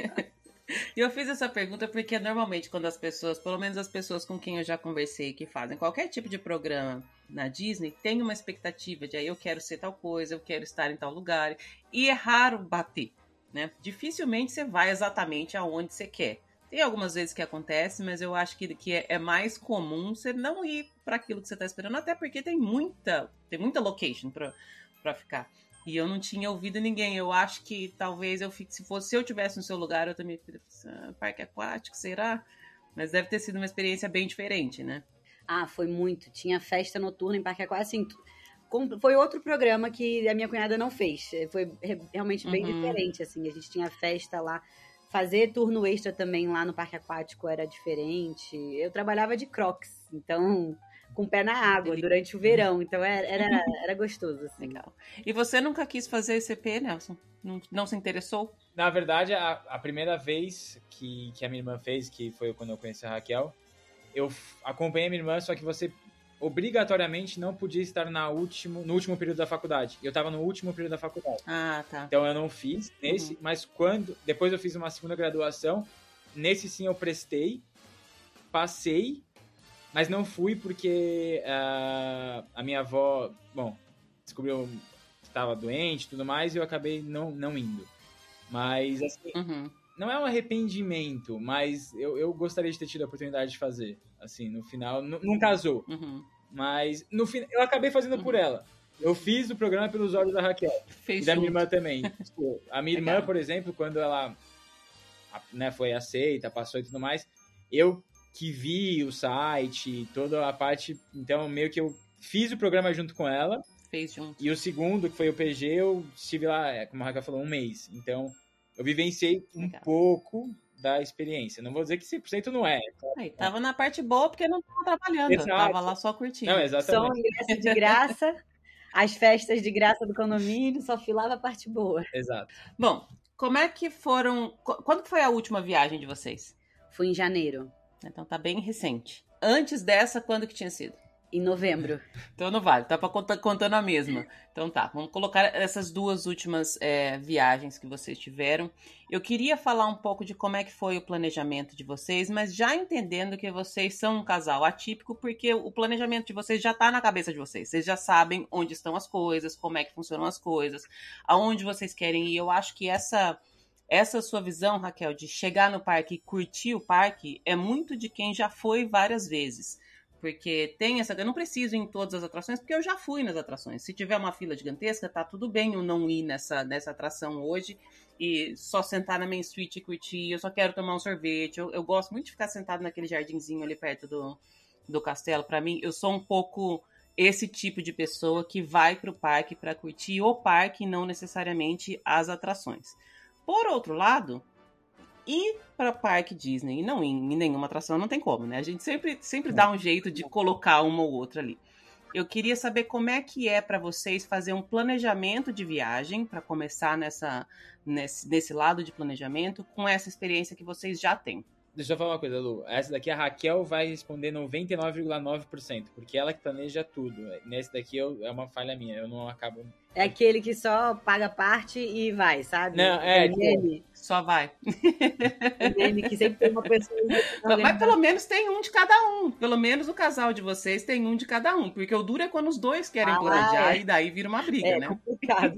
E eu fiz essa pergunta porque normalmente quando as pessoas, pelo menos as pessoas com quem eu já conversei que fazem qualquer tipo de programa na Disney, tem uma expectativa de aí eu quero ser tal coisa, eu quero estar em tal lugar, e é raro bater, né? Dificilmente você vai exatamente aonde você quer. Tem algumas vezes que acontece, mas eu acho que, que é, é mais comum você não ir para aquilo que você está esperando, até porque tem muita, tem muita location para ficar. E eu não tinha ouvido ninguém. Eu acho que talvez eu fique, se fosse se eu tivesse no seu lugar, eu também ficaria, ah, parque aquático, será? Mas deve ter sido uma experiência bem diferente, né? Ah, foi muito. Tinha festa noturna em parque aquático, assim, foi outro programa que a minha cunhada não fez. Foi realmente bem uhum. diferente, assim. A gente tinha festa lá. Fazer turno extra também lá no parque aquático era diferente. Eu trabalhava de Crocs, então, com o pé na água durante o verão. Então, era, era, era gostoso, assim. Legal. E você nunca quis fazer E C P, Nelson? Não, não se interessou? Na verdade, a, a primeira vez que, que a minha irmã fez, que foi quando eu conheci a Raquel, eu acompanhei a minha irmã, só que você obrigatoriamente não podia estar na último, no último período da faculdade. Eu estava no último período da faculdade. Ah, tá. Então eu não fiz nesse, uhum. mas quando depois eu fiz uma segunda graduação, nesse sim eu prestei, passei, Mas não fui porque uh, a minha avó, bom, descobriu que estava doente e tudo mais, e eu acabei não, não indo. Mas, assim, Uhum. não é um arrependimento, mas eu, eu gostaria de ter tido a oportunidade de fazer. Assim, no final, não, não casou. Uhum. Mas, no fim, eu acabei fazendo Uhum. por ela. Eu fiz o programa pelos olhos da Raquel. Fez E da minha junto. irmã também. Tipo, a minha irmã, Legal. por exemplo, quando ela né, foi aceita, passou e tudo mais, eu que vi o site, toda a parte, então meio que eu fiz o programa junto com ela. Fez junto. E o segundo, que foi o P G, eu estive lá, como a Raquel falou, um mês. Então, eu vivenciei um Legal. pouco da experiência. Não vou dizer que cem por cento não é. Aí, tava na parte boa porque não tava trabalhando. Exato. Tava lá só curtindo. Não, Só exatamente. ingresso de graça, as festas de graça do condomínio, só filava a parte boa. Exato. Bom, como é que foram... qu- Quando que foi a última viagem de vocês? Fui em janeiro, Então tá bem recente. Antes dessa, quando que tinha sido? em novembro. Então não vale, tá pra contar, contando a mesma. Então tá, vamos colocar essas duas últimas é, viagens que vocês tiveram. Eu queria falar um pouco de como é que foi o planejamento de vocês, mas já entendendo que vocês são um casal atípico, porque o planejamento de vocês já tá na cabeça de vocês. Vocês já sabem onde estão as coisas, como é que funcionam as coisas, aonde vocês querem ir. Eu acho que essa... Essa sua visão, Raquel, de chegar no parque e curtir o parque é muito de quem já foi várias vezes. Porque tem essa... Eu não preciso ir em todas as atrações, porque eu já fui nas atrações. Se tiver uma fila gigantesca, tá tudo bem eu não ir nessa, nessa atração hoje e só sentar na Main Street e curtir. Eu só quero tomar um sorvete. Eu, eu gosto muito de ficar sentado naquele jardinzinho ali perto do, do castelo. Pra mim, eu sou um pouco esse tipo de pessoa que vai pro parque pra curtir o parque e não necessariamente as atrações. Por outro lado, ir para parque Disney e não ir em nenhuma atração não tem como, né? A gente sempre, sempre dá um jeito de colocar uma ou outra ali. Eu queria saber como é que é para vocês fazer um planejamento de viagem, para começar nessa, nesse, nesse lado de planejamento, com essa experiência que vocês já têm. Deixa eu falar uma coisa, Lu. Essa daqui a Raquel vai responder noventa e nove vírgula nove por cento, porque ela que planeja tudo. Nesse daqui eu, é uma falha minha, eu não acabo... É aquele que só paga parte e vai, sabe? Não, é, o meme, Só vai. o meme que sempre tem uma pessoa... Mas pelo menos tem um de cada um. Pelo menos o casal de vocês tem um de cada um. Porque o duro é quando os dois querem Ah, planejar é. e daí vira uma briga, É né? complicado.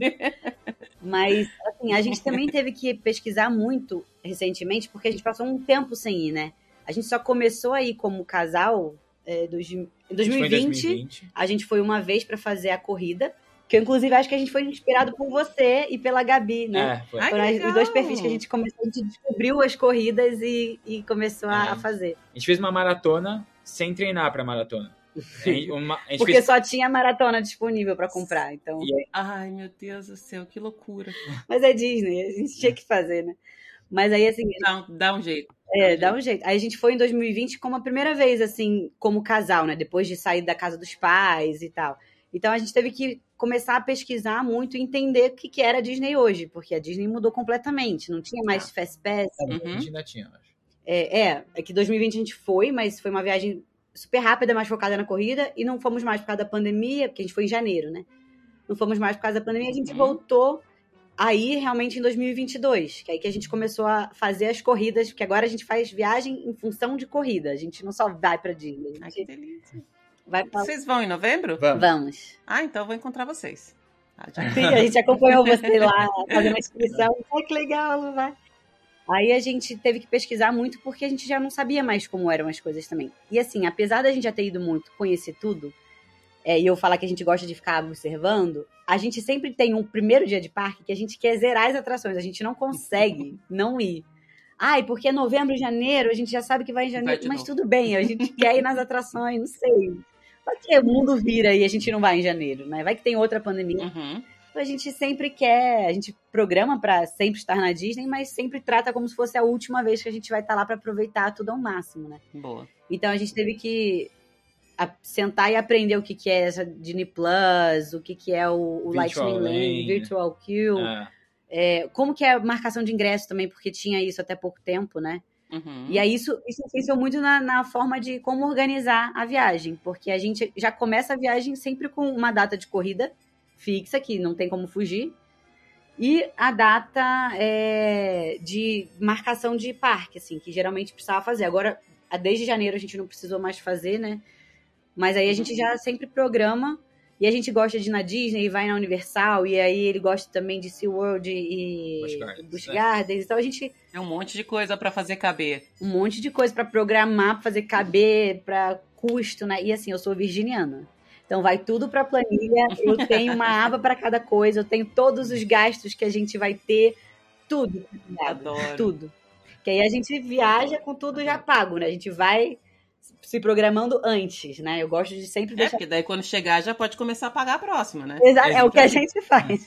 Mas, assim, a gente também teve que pesquisar muito recentemente, porque a gente passou um tempo sem ir, né? A gente só começou a ir como casal é, dois, em dois mil e vinte. Foi em dois mil e vinte. A gente foi uma vez pra fazer a corrida, que eu, inclusive, acho que a gente foi inspirado por você e pela Gabi, né? É, foi. Ai, Foram que as- legal. os dois perfis que a gente começou, a gente descobriu as corridas e, e começou a, É. a fazer. A gente fez uma maratona sem treinar pra maratona. A gente, uma- a gente Porque fez... só tinha maratona disponível pra comprar, então... E aí, Ai, meu Deus do céu, que loucura. Mas é Disney, a gente tinha que fazer, né? Mas aí, assim, Dá, um- dá um jeito. é, dá um jeito. Aí a gente foi em dois mil e vinte como a primeira vez, assim, como casal, né? Depois de sair da casa dos pais e tal. Então a gente teve que começar a pesquisar muito e entender o que, que era a Disney hoje, porque a Disney mudou completamente. Não tinha mais Fast Pass. a Uhum. gente ainda tinha, eu acho. É, é, é que dois mil e vinte a gente foi, mas foi uma viagem super rápida, mais focada na corrida, e não fomos mais por causa da pandemia, porque a gente foi em janeiro, né? Não fomos mais por causa da pandemia, a gente Uhum. voltou aí realmente em dois mil e vinte e dois, que é aí que a gente começou a fazer as corridas, porque agora a gente faz viagem em função de corrida, a gente não só vai pra Disney, a Ai, que gente delícia. vai pra... Vocês vão em novembro? Vamos. Vamos. Ah, então eu vou encontrar vocês. Ah, já- Sim, a gente acompanhou você lá fazendo a inscrição, ai que legal, vai. Aí a gente teve que pesquisar muito porque a gente já não sabia mais como eram as coisas também. E assim, apesar da gente já ter ido muito, conhecer tudo, é, e eu falar que a gente gosta de ficar observando, a gente sempre tem um primeiro dia de parque que a gente quer zerar as atrações, a gente não consegue não ir. Ai, porque é novembro, janeiro, a gente já sabe que vai em Vai janeiro, de mas novo. tudo bem, a gente quer ir nas atrações, não sei. Vai que o mundo vira e a gente não vai em janeiro, né? Vai que tem outra pandemia. Uhum. A gente sempre quer, a gente programa pra sempre estar na Disney, mas sempre trata como se fosse a última vez que a gente vai estar lá pra aproveitar tudo ao máximo, né? Boa. Então a gente teve que a- sentar e aprender o que, que é essa Disney Plus, o que, que é o, o Virtual Lightning Lane, Lane. Virtual Queue, Ah, é, como que é a marcação de ingresso também, porque tinha isso até pouco tempo, né? Uhum. E aí isso, isso influenciou muito na, na forma de como organizar a viagem, porque a gente já começa a viagem sempre com uma data de corrida fixa, que não tem como fugir, e a data é, de marcação de parque, assim, que geralmente precisava fazer. Agora, desde janeiro a gente não precisou mais fazer, né? Mas aí a gente já sempre programa, e a gente gosta de ir na Disney e vai na Universal, e aí ele gosta também de SeaWorld e Busch Gardens, Busch né? Gardens. Então a gente... É um monte de coisa pra fazer caber. Um monte de coisa pra programar, pra fazer caber, pra custo, né? E assim, eu sou virginiana. Então vai tudo pra planilha, eu tenho uma aba pra cada coisa, eu tenho todos os gastos que a gente vai ter, tudo. Adoro. Tudo. Que aí a gente viaja com tudo já pago, né? A gente vai se programando antes, né? Eu gosto de sempre É, deixar... porque daí quando chegar já pode começar a pagar a próxima, né? Exato, é o que a gente faz.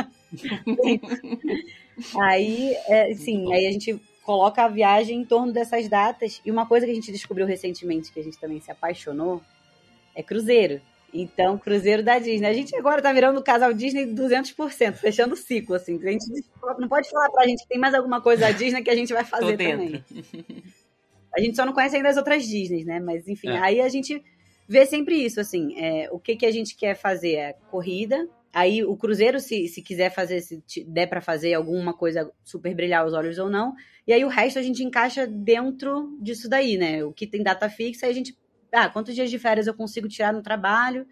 Aí, é, sim, aí a gente coloca a viagem em torno dessas datas. E uma coisa que a gente descobriu recentemente, que a gente também se apaixonou, é cruzeiro. Então, cruzeiro da Disney. A gente agora tá virando o casal Disney duzentos por cento, fechando o ciclo, assim. A gente não pode falar pra gente que tem mais alguma coisa da Disney que a gente vai fazer também. A gente só não conhece ainda as outras Disney, né? Mas, enfim, é. Aí a gente vê sempre isso, assim. É, o que, que a gente quer fazer é corrida. Aí o cruzeiro, se, se quiser fazer, se der pra fazer alguma coisa super brilhar os olhos ou não. E aí o resto a gente encaixa dentro disso daí, né? O que tem data fixa, aí a gente... Ah, quantos dias de férias eu consigo tirar no trabalho?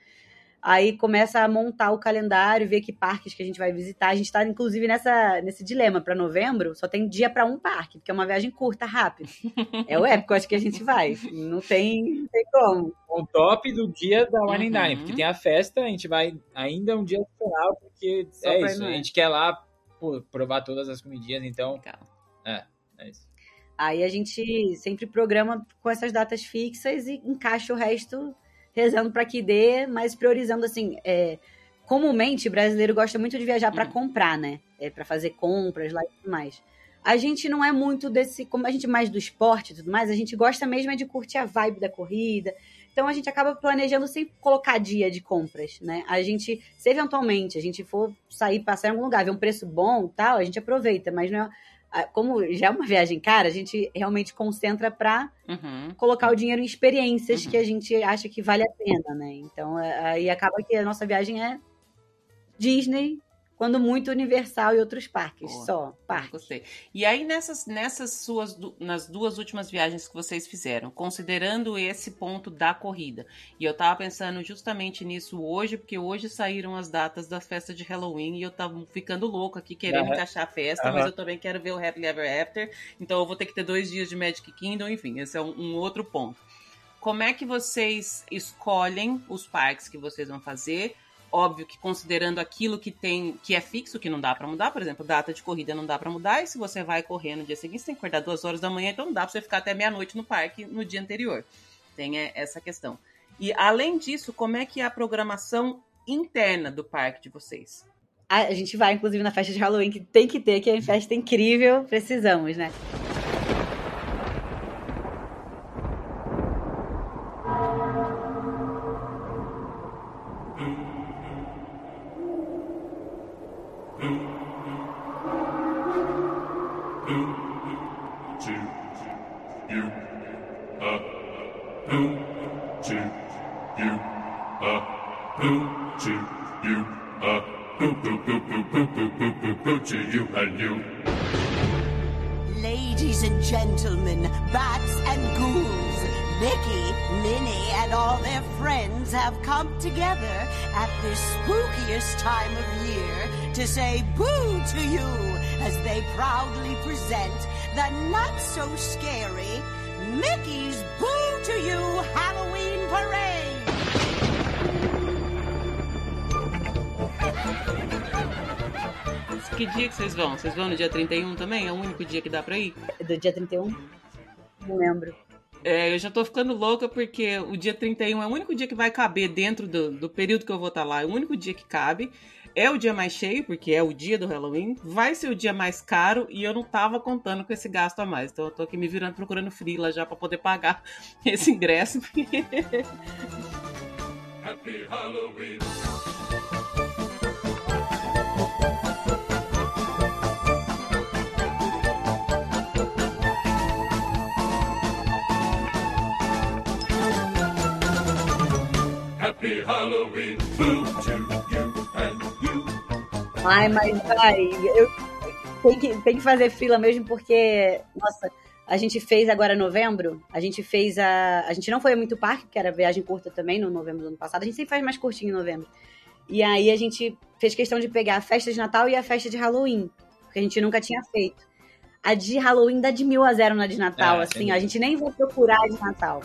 Aí começa a montar o calendário, ver que parques que a gente vai visitar. A gente está, inclusive, nessa, nesse dilema. Para novembro, só tem dia para um parque, porque é uma viagem curta, rápida. É o épico, acho que a gente vai. Não tem, não tem como. O top do dia da Wine and Uhum. Dine, porque tem a festa, a gente vai ainda um dia adicional, porque Só é pra isso, ir, a né? gente quer lá pô, provar todas as comidinhas, então Legal. é, é isso. Aí a gente sempre programa com essas datas fixas e encaixa o resto rezando para que dê, mas priorizando assim. É, comumente, o brasileiro gosta muito de viajar para Uhum. comprar, né? É, para fazer compras lá e tudo mais. A gente não é muito desse. Como a gente é mais do esporte e tudo mais, a gente gosta mesmo é de curtir a vibe da corrida. Então a gente acaba planejando sem colocar dia de compras, né? A gente, se eventualmente a gente for sair, passar em algum lugar, ver um preço bom e tal, a gente aproveita, mas não é. Como já é uma viagem cara, a gente realmente concentra para Uhum. colocar o dinheiro em experiências Uhum. que a gente acha que vale a pena, né? Então, aí acaba que a nossa viagem é Disney, quando muito Universal e outros parques, Boa. só parques. Gostei. E aí, nessas, nessas suas, du- nas duas últimas viagens que vocês fizeram, considerando esse ponto da corrida, e eu tava pensando justamente nisso hoje, porque hoje saíram as datas da festa de Halloween e eu tava ficando louco aqui querendo Aham. encaixar a festa, Aham. mas eu também quero ver o Happily Ever After, então eu vou ter que ter dois dias de Magic Kingdom, enfim, esse é um, um outro ponto. Como é que vocês escolhem os parques que vocês vão fazer? Óbvio que considerando aquilo que tem, que é fixo, que não dá pra mudar, por exemplo, data de corrida não dá pra mudar, e se você vai correr no dia seguinte, você tem que acordar duas horas da manhã, então não dá pra você ficar até meia-noite no parque no dia anterior. Tem é, essa questão. E além disso, como é que é a programação interna do parque de vocês? A a gente vai, inclusive, na festa de Halloween, que tem que ter, que é uma festa incrível, precisamos, né? to you, uh, who to you, uh, who to you, uh, who, who, who, who, who, who, who, who, who to you and you. Ladies and gentlemen, bats and ghouls, Mickey, Minnie, and all their friends have come together at this spookiest time of year to say boo to you as they proudly present the not-so-scary Mickey's Boo to You Halloween Parade! Que dia que vocês vão? Vocês vão no dia trinta e um também? É o único dia que dá pra ir? Do dia trinta e um? Não lembro. É, eu já tô ficando louca porque o dia trinta e um é o único dia que vai caber dentro do, do período que eu vou estar lá. É o único dia que cabe. É o dia mais cheio, porque é o dia do Halloween. Vai ser o dia mais caro e eu não tava contando com esse gasto a mais. Então eu tô aqui me virando procurando freela já pra poder pagar esse ingresso. Happy Halloween. Happy Halloween, boo to you and you. Ai, mas vai, eu tenho que, tem que fazer fila mesmo porque, nossa, a gente fez agora em novembro, a gente fez a... A gente não foi a muito parque, que era viagem curta também, no novembro do ano passado. A gente sempre faz mais curtinho em novembro. E aí a gente fez questão de pegar a festa de Natal e a festa de Halloween, porque a gente nunca tinha feito. A de Halloween dá de mil a zero na de Natal, Ah, assim, entendi. a gente nem vai procurar a de Natal.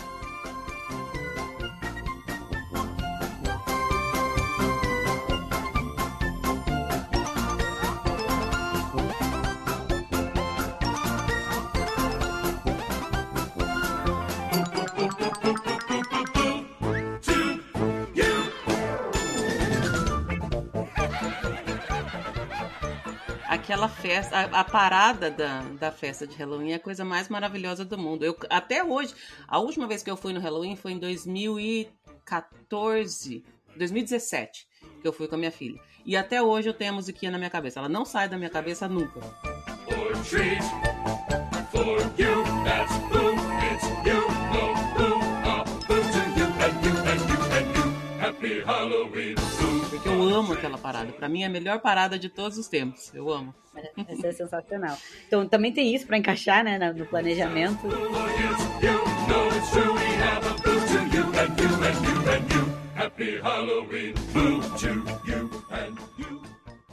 Aquela festa, a, a parada da, da festa de Halloween é a coisa mais maravilhosa do mundo. Eu, até hoje, a última vez que eu fui no Halloween foi em dois mil e quatorze, dois mil e dezessete, que eu fui com a minha filha. E até hoje eu tenho a musiquinha na minha cabeça. Ela não sai da minha cabeça nunca. For treat for you, that's Boo, it's you, no Boo, a Boo to you, and you, and you, and you. Happy Halloween, Boo. Porque eu amo aquela parada. Pra mim é a melhor parada de todos os tempos. Eu amo. Essa é sensacional. Então também tem isso pra encaixar, né, no planejamento. For it's you, no it's true, we have a Boo to you, and you, and you, and you. Happy Halloween, Boo to you, and you.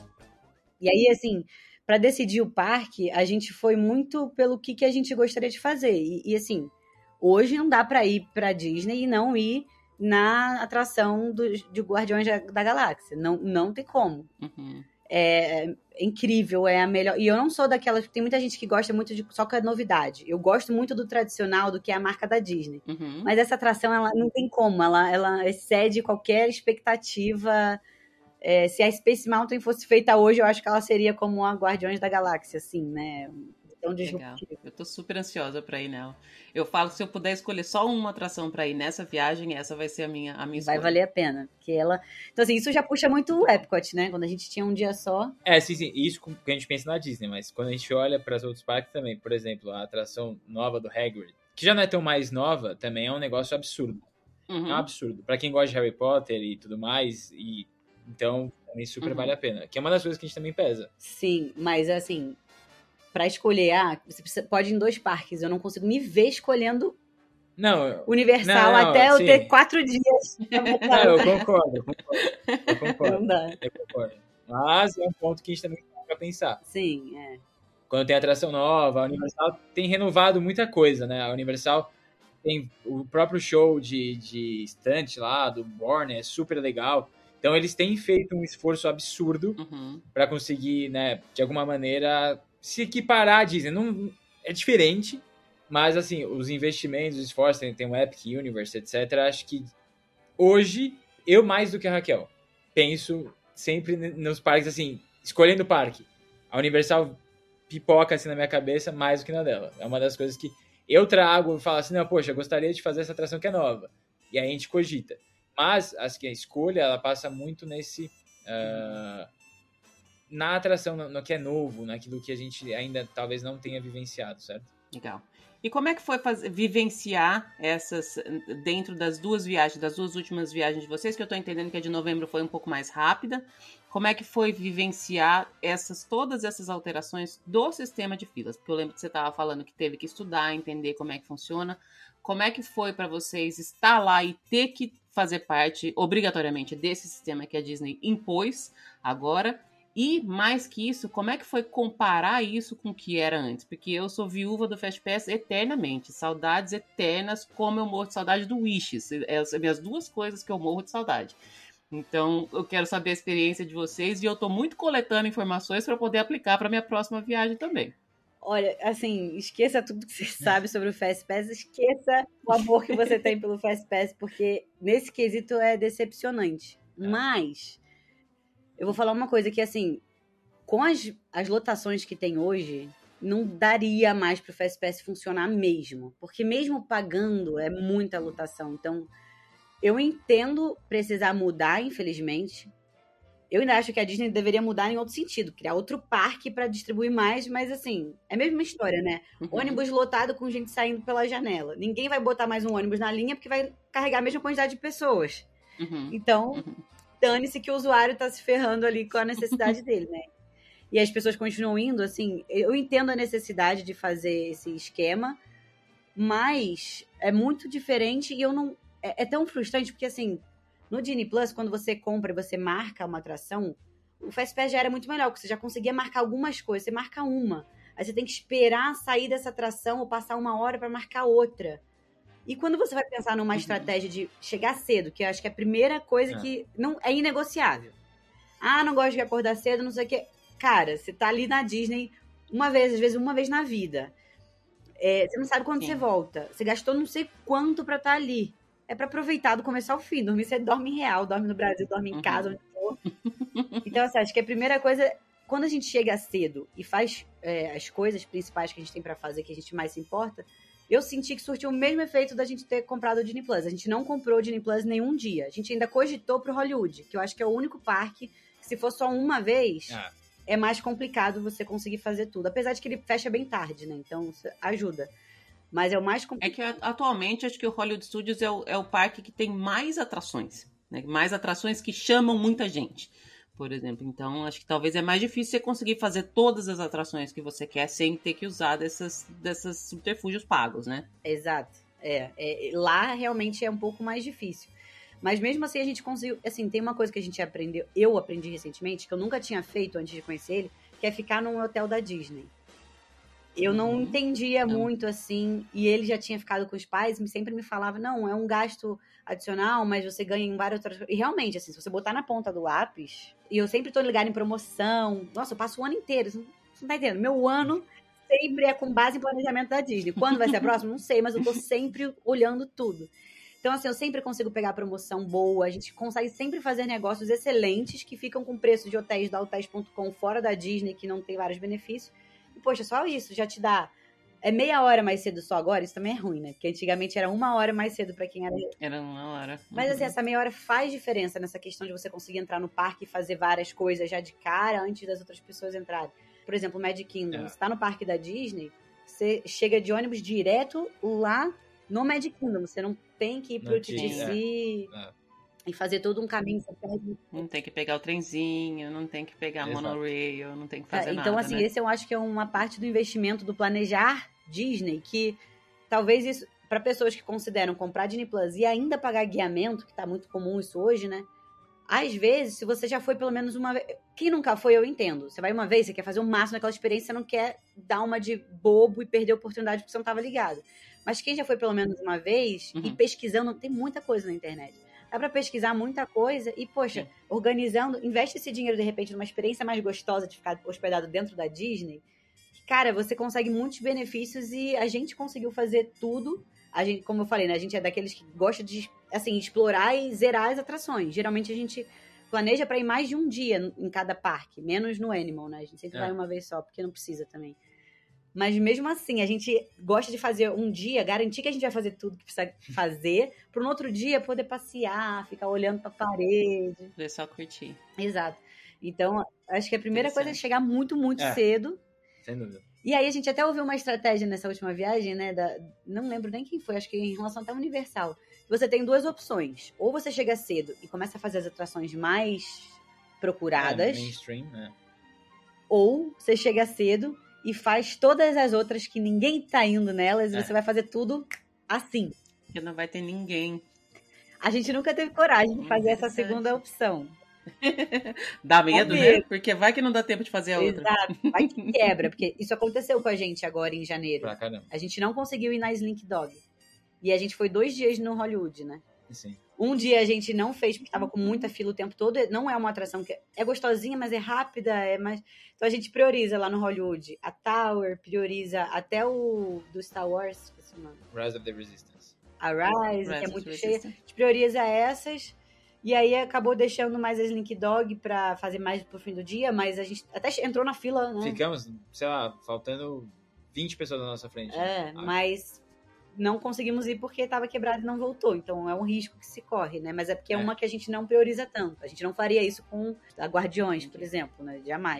E aí, assim, pra decidir o parque, a gente foi muito pelo que, que a gente gostaria de fazer. E, e, assim, hoje não dá pra ir pra Disney e não ir na atração do, de Guardiões da, da Galáxia. Não, não tem como. Uhum. É, é incrível, é a melhor. E eu não sou daquelas. Tem muita gente que gosta muito de só com a novidade. Eu gosto muito do tradicional, do que é a marca da Disney. Uhum. Mas essa atração, ela não tem como. Ela, ela excede qualquer expectativa. É, se a Space Mountain fosse feita hoje, eu acho que ela seria como a Guardiões da Galáxia, assim, né? Tão Legal. disruptiva. Eu tô super ansiosa pra ir nela. Eu falo que se eu puder escolher só uma atração pra ir nessa viagem, essa vai ser a minha, a minha escolha. Vai valer a pena. Porque ela... Então, assim, isso já puxa muito o Epcot, né? Quando a gente tinha um dia só. É, sim, sim. Isso que a gente pensa na Disney, mas quando a gente olha para os outros parques também, por exemplo, a atração nova do Hagrid, que já não é tão mais nova, também é um negócio absurdo. Uhum. É um absurdo. Pra quem gosta de Harry Potter e tudo mais, e então também super Uhum. vale a pena. Que é uma das coisas que a gente também pesa. Sim, mas assim, pra escolher, ah, você precisa- pode ir em dois parques. Eu não consigo me ver escolhendo Não, Universal Não, não, até eu sim. ter quatro dias. não, eu concordo, eu concordo. Eu concordo. Não dá. Eu concordo. Mas é um ponto que a gente também tem pra pensar. Sim, é. Quando tem atração nova, a Universal tem renovado muita coisa, né? A Universal tem o próprio show de, de estante lá, do Borne, é super legal. Então eles têm feito um esforço absurdo Uhum. para conseguir, né, de alguma maneira, se equiparar à Disney. Não, é diferente, mas assim, os investimentos, os esforços, tem, tem o Epic Universe, etcétera. Acho que hoje, eu mais do que a Raquel, penso sempre nos parques, assim, escolhendo o parque. A Universal pipoca assim na minha cabeça mais do que na dela. É uma das coisas que eu trago e falo assim, não, poxa, eu gostaria de fazer essa atração que é nova. E aí a gente cogita. Mas acho que a escolha, ela passa muito nesse... Uh, na atração, no, no que é novo, naquilo que a gente ainda talvez não tenha vivenciado, certo? Legal. E como é que foi fazer, vivenciar essas dentro das duas viagens, das duas últimas viagens de vocês, que eu tô entendendo que a de novembro foi um pouco mais rápida. Como é que foi vivenciar essas, todas essas alterações do sistema de filas? Porque eu lembro que você estava falando que teve que estudar, entender como é que funciona. Como é que foi para vocês estar lá e ter que fazer parte, obrigatoriamente, desse sistema que a Disney impôs agora? E, mais que isso, como é que foi comparar isso com o que era antes? Porque eu sou viúva do FastPass eternamente. Saudades eternas, como eu morro de saudade do Wishes. Essas são as duas coisas que eu morro de saudade. Então, eu quero saber a experiência de vocês e eu tô muito coletando informações para poder aplicar para minha próxima viagem também. Olha, assim, esqueça tudo que você sabe sobre o FastPass, esqueça o amor que você tem pelo FastPass, porque nesse quesito é decepcionante. Mas... eu vou falar uma coisa que, assim, com as, as lotações que tem hoje, não daria mais pro FastPass funcionar mesmo. Porque mesmo pagando, é muita lotação. Então, eu entendo precisar mudar, infelizmente. Eu ainda acho que a Disney deveria mudar em outro sentido. Criar outro parque para distribuir mais, mas, assim, é a mesma história, né? Uhum. Ônibus lotado com gente saindo pela janela. Ninguém vai botar mais um ônibus na linha porque vai carregar a mesma quantidade de pessoas. Uhum. Então... Uhum. dane-se que o usuário tá se ferrando ali com a necessidade dele, né? e as pessoas continuam indo, assim, eu entendo a necessidade de fazer esse esquema, mas é muito diferente e eu não... É, é tão frustrante, porque, assim, no Disney Plus, quando você compra e você marca uma atração, o FastPass já era muito melhor, porque você já conseguia marcar algumas coisas, você marca uma, aí você tem que esperar sair dessa atração ou passar uma hora para marcar outra. E quando você vai pensar numa uhum. estratégia de chegar cedo, que eu acho que é a primeira coisa é. que não é inegociável. Ah, não gosto de acordar cedo, não sei o quê. Cara, você tá ali na Disney uma vez, às vezes uma vez na vida. É, você não sabe quando Sim. você volta. Você gastou não sei quanto pra estar ali. É pra aproveitar do começo ao fim. Dormir, você dorme em real, dorme no Brasil, dorme em uhum. casa, onde for. Então, assim, acho que a primeira coisa, quando a gente chega cedo e faz é, as coisas principais que a gente tem pra fazer, que a gente mais se importa, eu senti que surtiu o mesmo efeito da gente ter comprado o Disney Plus. A gente não comprou o Disney Plus nenhum dia. A gente ainda cogitou pro Hollywood, que eu acho que é o único parque que, se for só uma vez, ah. é mais complicado você conseguir fazer tudo. Apesar de que ele fecha bem tarde, né? Então, isso ajuda. Mas é o mais complicado. É que atualmente, acho que o Hollywood Studios é o, é o parque que tem mais atrações. Né? Mais atrações que chamam muita gente, por exemplo. Então, acho que talvez é mais difícil você conseguir fazer todas as atrações que você quer sem ter que usar dessas, dessas subterfúgios pagos, né? Exato. É, é, lá realmente é um pouco mais difícil. Mas mesmo assim a gente conseguiu... Assim, tem uma coisa que a gente aprendeu... Eu aprendi recentemente, que eu nunca tinha feito antes de conhecer ele, que é ficar num hotel da Disney. Eu não uhum. entendia não. muito, assim, e ele já tinha ficado com os pais, e sempre me falava, não, é um gasto adicional, mas você ganha em várias outras... E realmente, assim, se você botar na ponta do lápis, e eu sempre tô ligada em promoção, nossa, eu passo o ano inteiro, você não tá entendendo? Meu ano sempre é com base em planejamento da Disney. Quando vai ser a próxima? Não sei, mas eu tô sempre olhando tudo. Então, assim, eu sempre consigo pegar promoção boa, a gente consegue sempre fazer negócios excelentes que ficam com preço de hotéis da hotéis ponto com fora da Disney, que não tem vários benefícios. E, poxa, só isso já te dá... É meia hora mais cedo só agora? Isso também é ruim, né? Porque antigamente era uma hora mais cedo pra quem era... Era uma hora. Uhum. Mas, assim, essa meia hora faz diferença nessa questão de você conseguir entrar no parque e fazer várias coisas já de cara antes das outras pessoas entrarem. Por exemplo, o Magic Kingdom. É. Você tá no parque da Disney, você chega de ônibus direto lá no Magic Kingdom. Você não tem que ir pro T T C é. e fazer todo um caminho. Não tem que pegar o trenzinho, não tem que pegar a monorail, não tem que fazer é, nada, Então, assim, né? esse eu acho que é uma parte do investimento do planejar Disney, que talvez isso, para pessoas que consideram comprar Disney Plus e ainda pagar guiamento, que tá muito comum isso hoje, né? Às vezes, se você já foi pelo menos uma vez... Quem nunca foi, eu entendo. Você vai uma vez, você quer fazer o máximo daquela experiência, você não quer dar uma de bobo e perder a oportunidade porque você não estava ligado. Mas quem já foi pelo menos uma vez uhum. e pesquisando, tem muita coisa na internet. Dá pra pesquisar muita coisa e, poxa, Sim. organizando, investe esse dinheiro, de repente, numa experiência mais gostosa de ficar hospedado dentro da Disney. Cara, você consegue muitos benefícios e a gente conseguiu fazer tudo. A gente, como eu falei, né? A gente é daqueles que gosta de, assim, explorar e zerar as atrações. Geralmente a gente planeja pra ir mais de um dia em cada parque, menos no Animal, né? A gente sempre é. vai uma vez só, porque não precisa também. Mas mesmo assim, a gente gosta de fazer um dia, garantir que a gente vai fazer tudo que precisa fazer, para no outro dia poder passear, ficar olhando pra parede. É só curtir. Exato. Então, acho que a primeira coisa é chegar muito, muito é. cedo. Sem dúvida. E aí a gente até ouviu uma estratégia nessa última viagem, né? Da, não lembro nem quem foi, acho que em relação até ao Universal. Você tem duas opções. Ou você chega cedo e começa a fazer as atrações mais procuradas. É, mainstream, né? Ou você chega cedo e faz todas as outras que ninguém tá indo nelas é. e você vai fazer tudo assim. Porque não vai ter ninguém. A gente nunca teve coragem de fazer essa segunda opção. Dá medo, né? Porque vai que não dá tempo de fazer a outra. Exato, vai que quebra. Porque isso aconteceu com a gente agora em janeiro. Pra caramba. A gente não conseguiu ir na Slink Dog. E a gente foi dois dias no Hollywood, né? Sim. Um dia a gente não fez, porque tava com muita fila o tempo todo. Não é uma atração que é gostosinha, mas é rápida. É mais... Então a gente prioriza lá no Hollywood. A Tower, prioriza até o do Star Wars. Esqueci o nome. Rise of the Resistance. A Rise, Rise que é muito cheia. A gente prioriza essas. E aí acabou deixando mais a Slink Dog pra fazer mais pro fim do dia. Mas a gente até entrou na fila, né? Ficamos, sei lá, faltando vinte pessoas na nossa frente. É, ah. mas... não conseguimos ir porque estava quebrado e não voltou. Então, é um risco que se corre, né? Mas é porque é, é uma que a gente não prioriza tanto. A gente não faria isso com a Guardiões, por exemplo, né? Jamais. Então,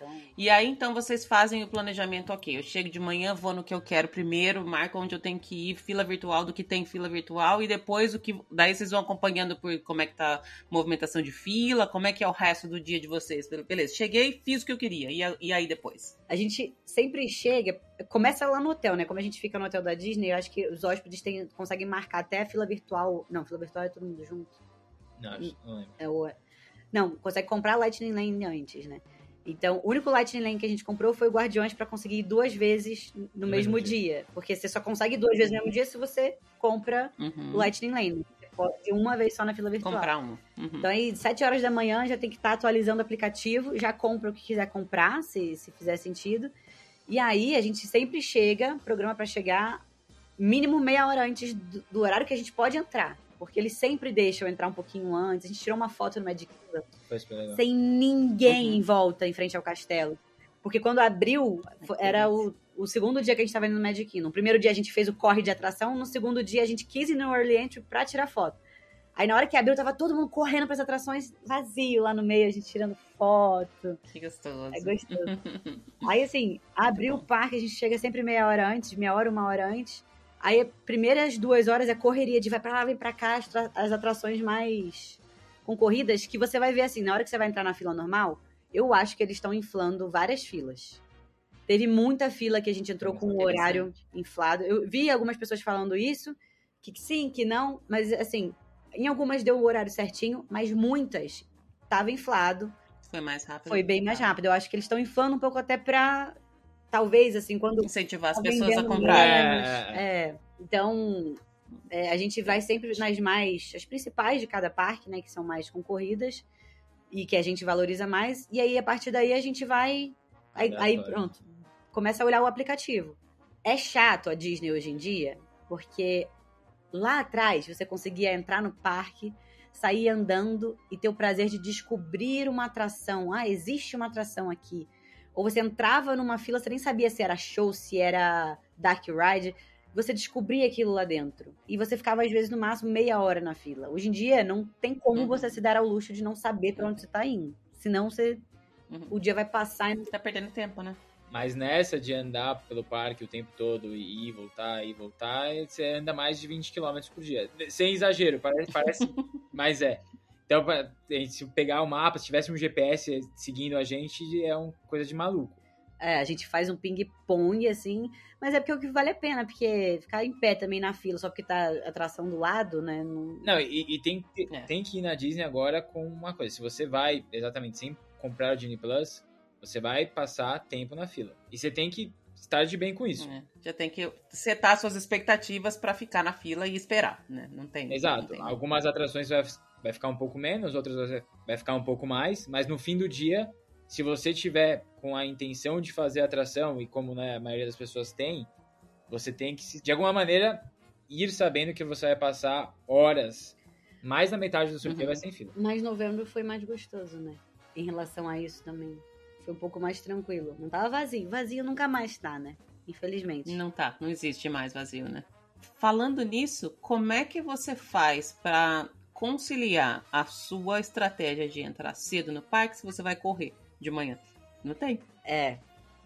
Então, E aí, então, vocês fazem o planejamento, ok, eu chego de manhã, vou no que eu quero primeiro, marco onde eu tenho que ir, fila virtual do que tem fila virtual, e depois o que... Daí vocês vão acompanhando por como é que tá a movimentação de fila, como é que é o resto do dia de vocês. Beleza, cheguei, fiz o que eu queria, e, a- e aí depois? a gente sempre chega, começa lá no hotel, né? Como a gente fica no hotel da Disney, eu acho que os hóspedes têm, conseguem marcar até a fila virtual. Não, fila virtual é todo mundo junto. Não, acho- não lembro. É o... Não, consegue comprar Lightning Lane antes, né? Então, o único Lightning Lane que a gente comprou foi o Guardiões pra conseguir ir duas vezes no, No mesmo mesmo dia. Porque você só consegue duas vezes no mesmo dia se você compra Uhum. o Lightning Lane. Você pode ir uma vez só na fila virtual. Comprar um. Uhum. Então, aí, sete horas da manhã, já tem que estar atualizando o aplicativo, já compra o que quiser comprar, se, se fizer sentido. E aí, a gente sempre chega, programa pra chegar, mínimo meia hora antes do, do horário que a gente pode entrar. Porque eles sempre deixam eu entrar um pouquinho antes. A gente tirou uma foto no Magic Kingdom Foi super legal. sem ninguém Uhum. em volta, em frente ao castelo. Porque quando abriu, fo- era o, o segundo dia que a gente tava indo no Magic Kingdom. No primeiro dia a gente fez o corre de atração, no segundo dia a gente quis ir no Early Entry pra tirar foto. Aí na hora que abriu, tava todo mundo correndo pras atrações, vazio lá no meio, a gente tirando foto. Que gostoso. É gostoso. Aí assim, abriu o parque, a gente chega sempre meia hora antes, meia hora, uma hora antes. Aí, primeiras duas horas é correria de vai pra lá, vem pra cá, as, tra- as atrações mais concorridas, que você vai ver assim, na hora que você vai entrar na fila normal, eu acho que eles estão inflando várias filas. Teve muita fila que a gente entrou com o horário inflado. Eu vi algumas pessoas falando isso, que sim, que não, mas assim, em algumas deu o horário certinho, mas muitas tava inflado, Foi mais rápido. foi bem mais rápido. Eu acho que eles estão inflando um pouco até pra, talvez, assim, quando Incentivar as tá pessoas a vendendo comprarem. menos. É, então, é, a gente vai sempre nas mais, as principais de cada parque, né, que são mais concorridas e que a gente valoriza mais. E aí, a partir daí, a gente vai, aí, aí Aleatório. pronto, começa a olhar o aplicativo. É chato a Disney hoje em dia, porque lá atrás você conseguia entrar no parque, sair andando e ter o prazer de descobrir uma atração. Ah, existe uma atração aqui. Ou você entrava numa fila, você nem sabia se era show, se era dark ride. Você descobria aquilo lá dentro. E você ficava, às vezes, no máximo meia hora na fila. Hoje em dia, não tem como Uhum. você se dar ao luxo de não saber pra onde você tá indo. Senão, você, Uhum. o dia vai passar e... Tá perdendo tempo, né? Mas nessa de andar pelo parque o tempo todo e ir, voltar, ir, voltar, você anda mais de vinte quilômetros por dia. Sem exagero, parece, parece mas é. Então, pra- se pegar o mapa, se tivesse um G P S seguindo a gente, é uma coisa de maluco. É, a gente faz um ping-pong, assim, mas é porque o que vale a pena, porque ficar em pé também na fila, só porque tá a atração do lado, né? Não... Não, e, e tem, que- É. tem que ir na Disney agora com uma coisa. Se você vai, exatamente, sem comprar o Disney Plus, você vai passar tempo na fila. E você tem que estar de bem com isso. É, já tem que setar suas expectativas pra ficar na fila e esperar, né? Não tem. Não Exato. tem. Algumas atrações vai, vai ficar um pouco menos, outras vai- vai ficar um pouco mais, mas no fim do dia, se você tiver com a intenção de fazer a atração, e como, né, a maioria das pessoas tem, você tem que, se- de alguma maneira, ir sabendo que você vai passar horas. Mais da metade do sorteio Uhum. vai ser em fila. Mas novembro foi mais gostoso, né? Em relação a isso também. Foi um pouco mais tranquilo. Não tava vazio. Vazio nunca mais tá, né? Infelizmente. Não tá, não existe mais vazio, né? Falando nisso, como é que você faz pra conciliar a sua estratégia de entrar cedo no parque se você vai correr de manhã? Não tem. É.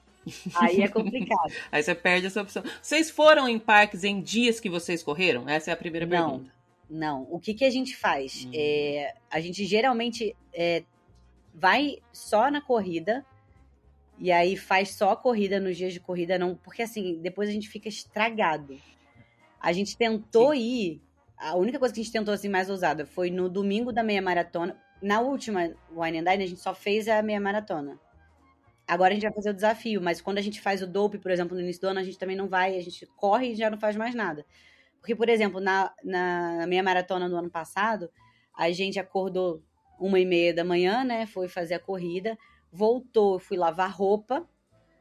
Aí é complicado. Aí você perde essa opção. Vocês foram em parques em dias que vocês correram? Essa é a primeira Não. pergunta. Não. O que, que a gente faz? Hum. É, a gente geralmente é, vai só na corrida. E aí faz só a corrida nos dias de corrida, não. Porque assim, depois a gente fica estragado. A gente tentou ir. A única coisa que a gente tentou assim mais ousada foi no domingo da meia maratona. Na última Wine and Dine, a gente só fez a meia maratona. Agora a gente vai fazer o desafio, mas quando a gente faz o dope, por exemplo, no início do ano, a gente também não vai, a gente corre e já não faz mais nada. Porque, por exemplo, na, na meia maratona do ano passado, a gente acordou uma e meia da manhã, né? Foi fazer a corrida, voltou, fui lavar roupa.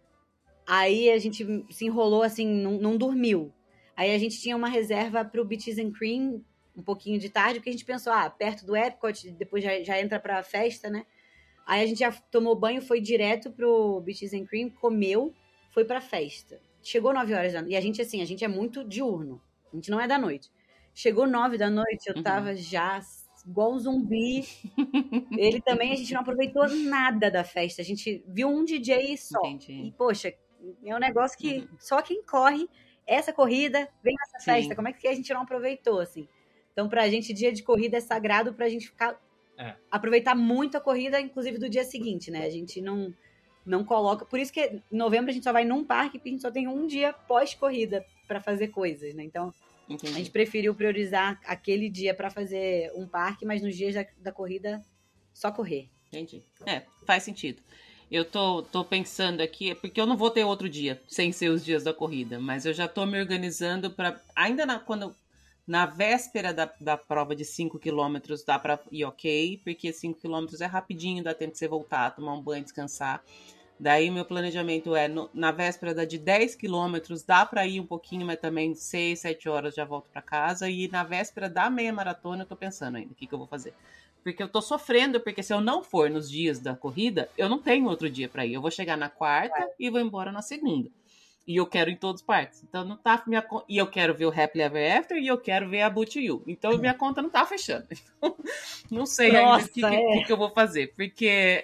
Aí a gente se enrolou assim, não, não dormiu. Aí a gente tinha uma reserva pro Beaches and Cream um pouquinho de tarde, porque a gente pensou, ah, perto do Epcot, depois já, já entra pra festa, né? Aí a gente já tomou banho, foi direto pro Beaches and Cream, comeu, foi pra festa. Chegou nove horas da noite. E a gente, assim, a gente é muito diurno. A gente não é da noite. Chegou nove da noite, eu Uhum. tava já igual um zumbi. Ele também, a gente não aproveitou nada da festa. A gente viu um D J só. Entendi. E, poxa, é um negócio que Uhum. só quem corre essa corrida vem nessa Sim. festa. Como é que a gente não aproveitou, assim? Então, pra gente, dia de corrida é sagrado pra gente ficar... É. Aproveitar muito a corrida, inclusive do dia seguinte, né? A gente não, não coloca... Por isso que em novembro a gente só vai num parque, porque a gente só tem um dia pós-corrida pra fazer coisas, né? Então, Entendi. a gente preferiu priorizar aquele dia pra fazer um parque, mas nos dias da, da corrida, só correr. Entendi. É, faz sentido. Eu tô, tô pensando aqui, porque eu não vou ter outro dia, sem ser os dias da corrida, mas eu já tô me organizando para ainda na, quando, na véspera da, da prova de cinco quilômetros dá pra ir ok, porque cinco quilômetros é rapidinho, dá tempo de você voltar, tomar um banho, descansar. Daí meu planejamento é, no, na véspera da de dez quilômetros, dá pra ir um pouquinho, mas também seis, sete horas já volto pra casa. E na véspera da meia maratona eu tô pensando ainda, o que, que eu vou fazer. Porque eu tô sofrendo, porque se eu não for nos dias da corrida, eu não tenho outro dia pra ir. Eu vou chegar na quarta e vou embora na segunda. E eu quero ir em todos os parques. Então não tá minha con- E eu quero ver o Happily Ever After e eu quero ver a Boot You. Então minha conta não tá fechando. Então, não sei Nossa, ainda o que, que, é. que que eu vou fazer. Porque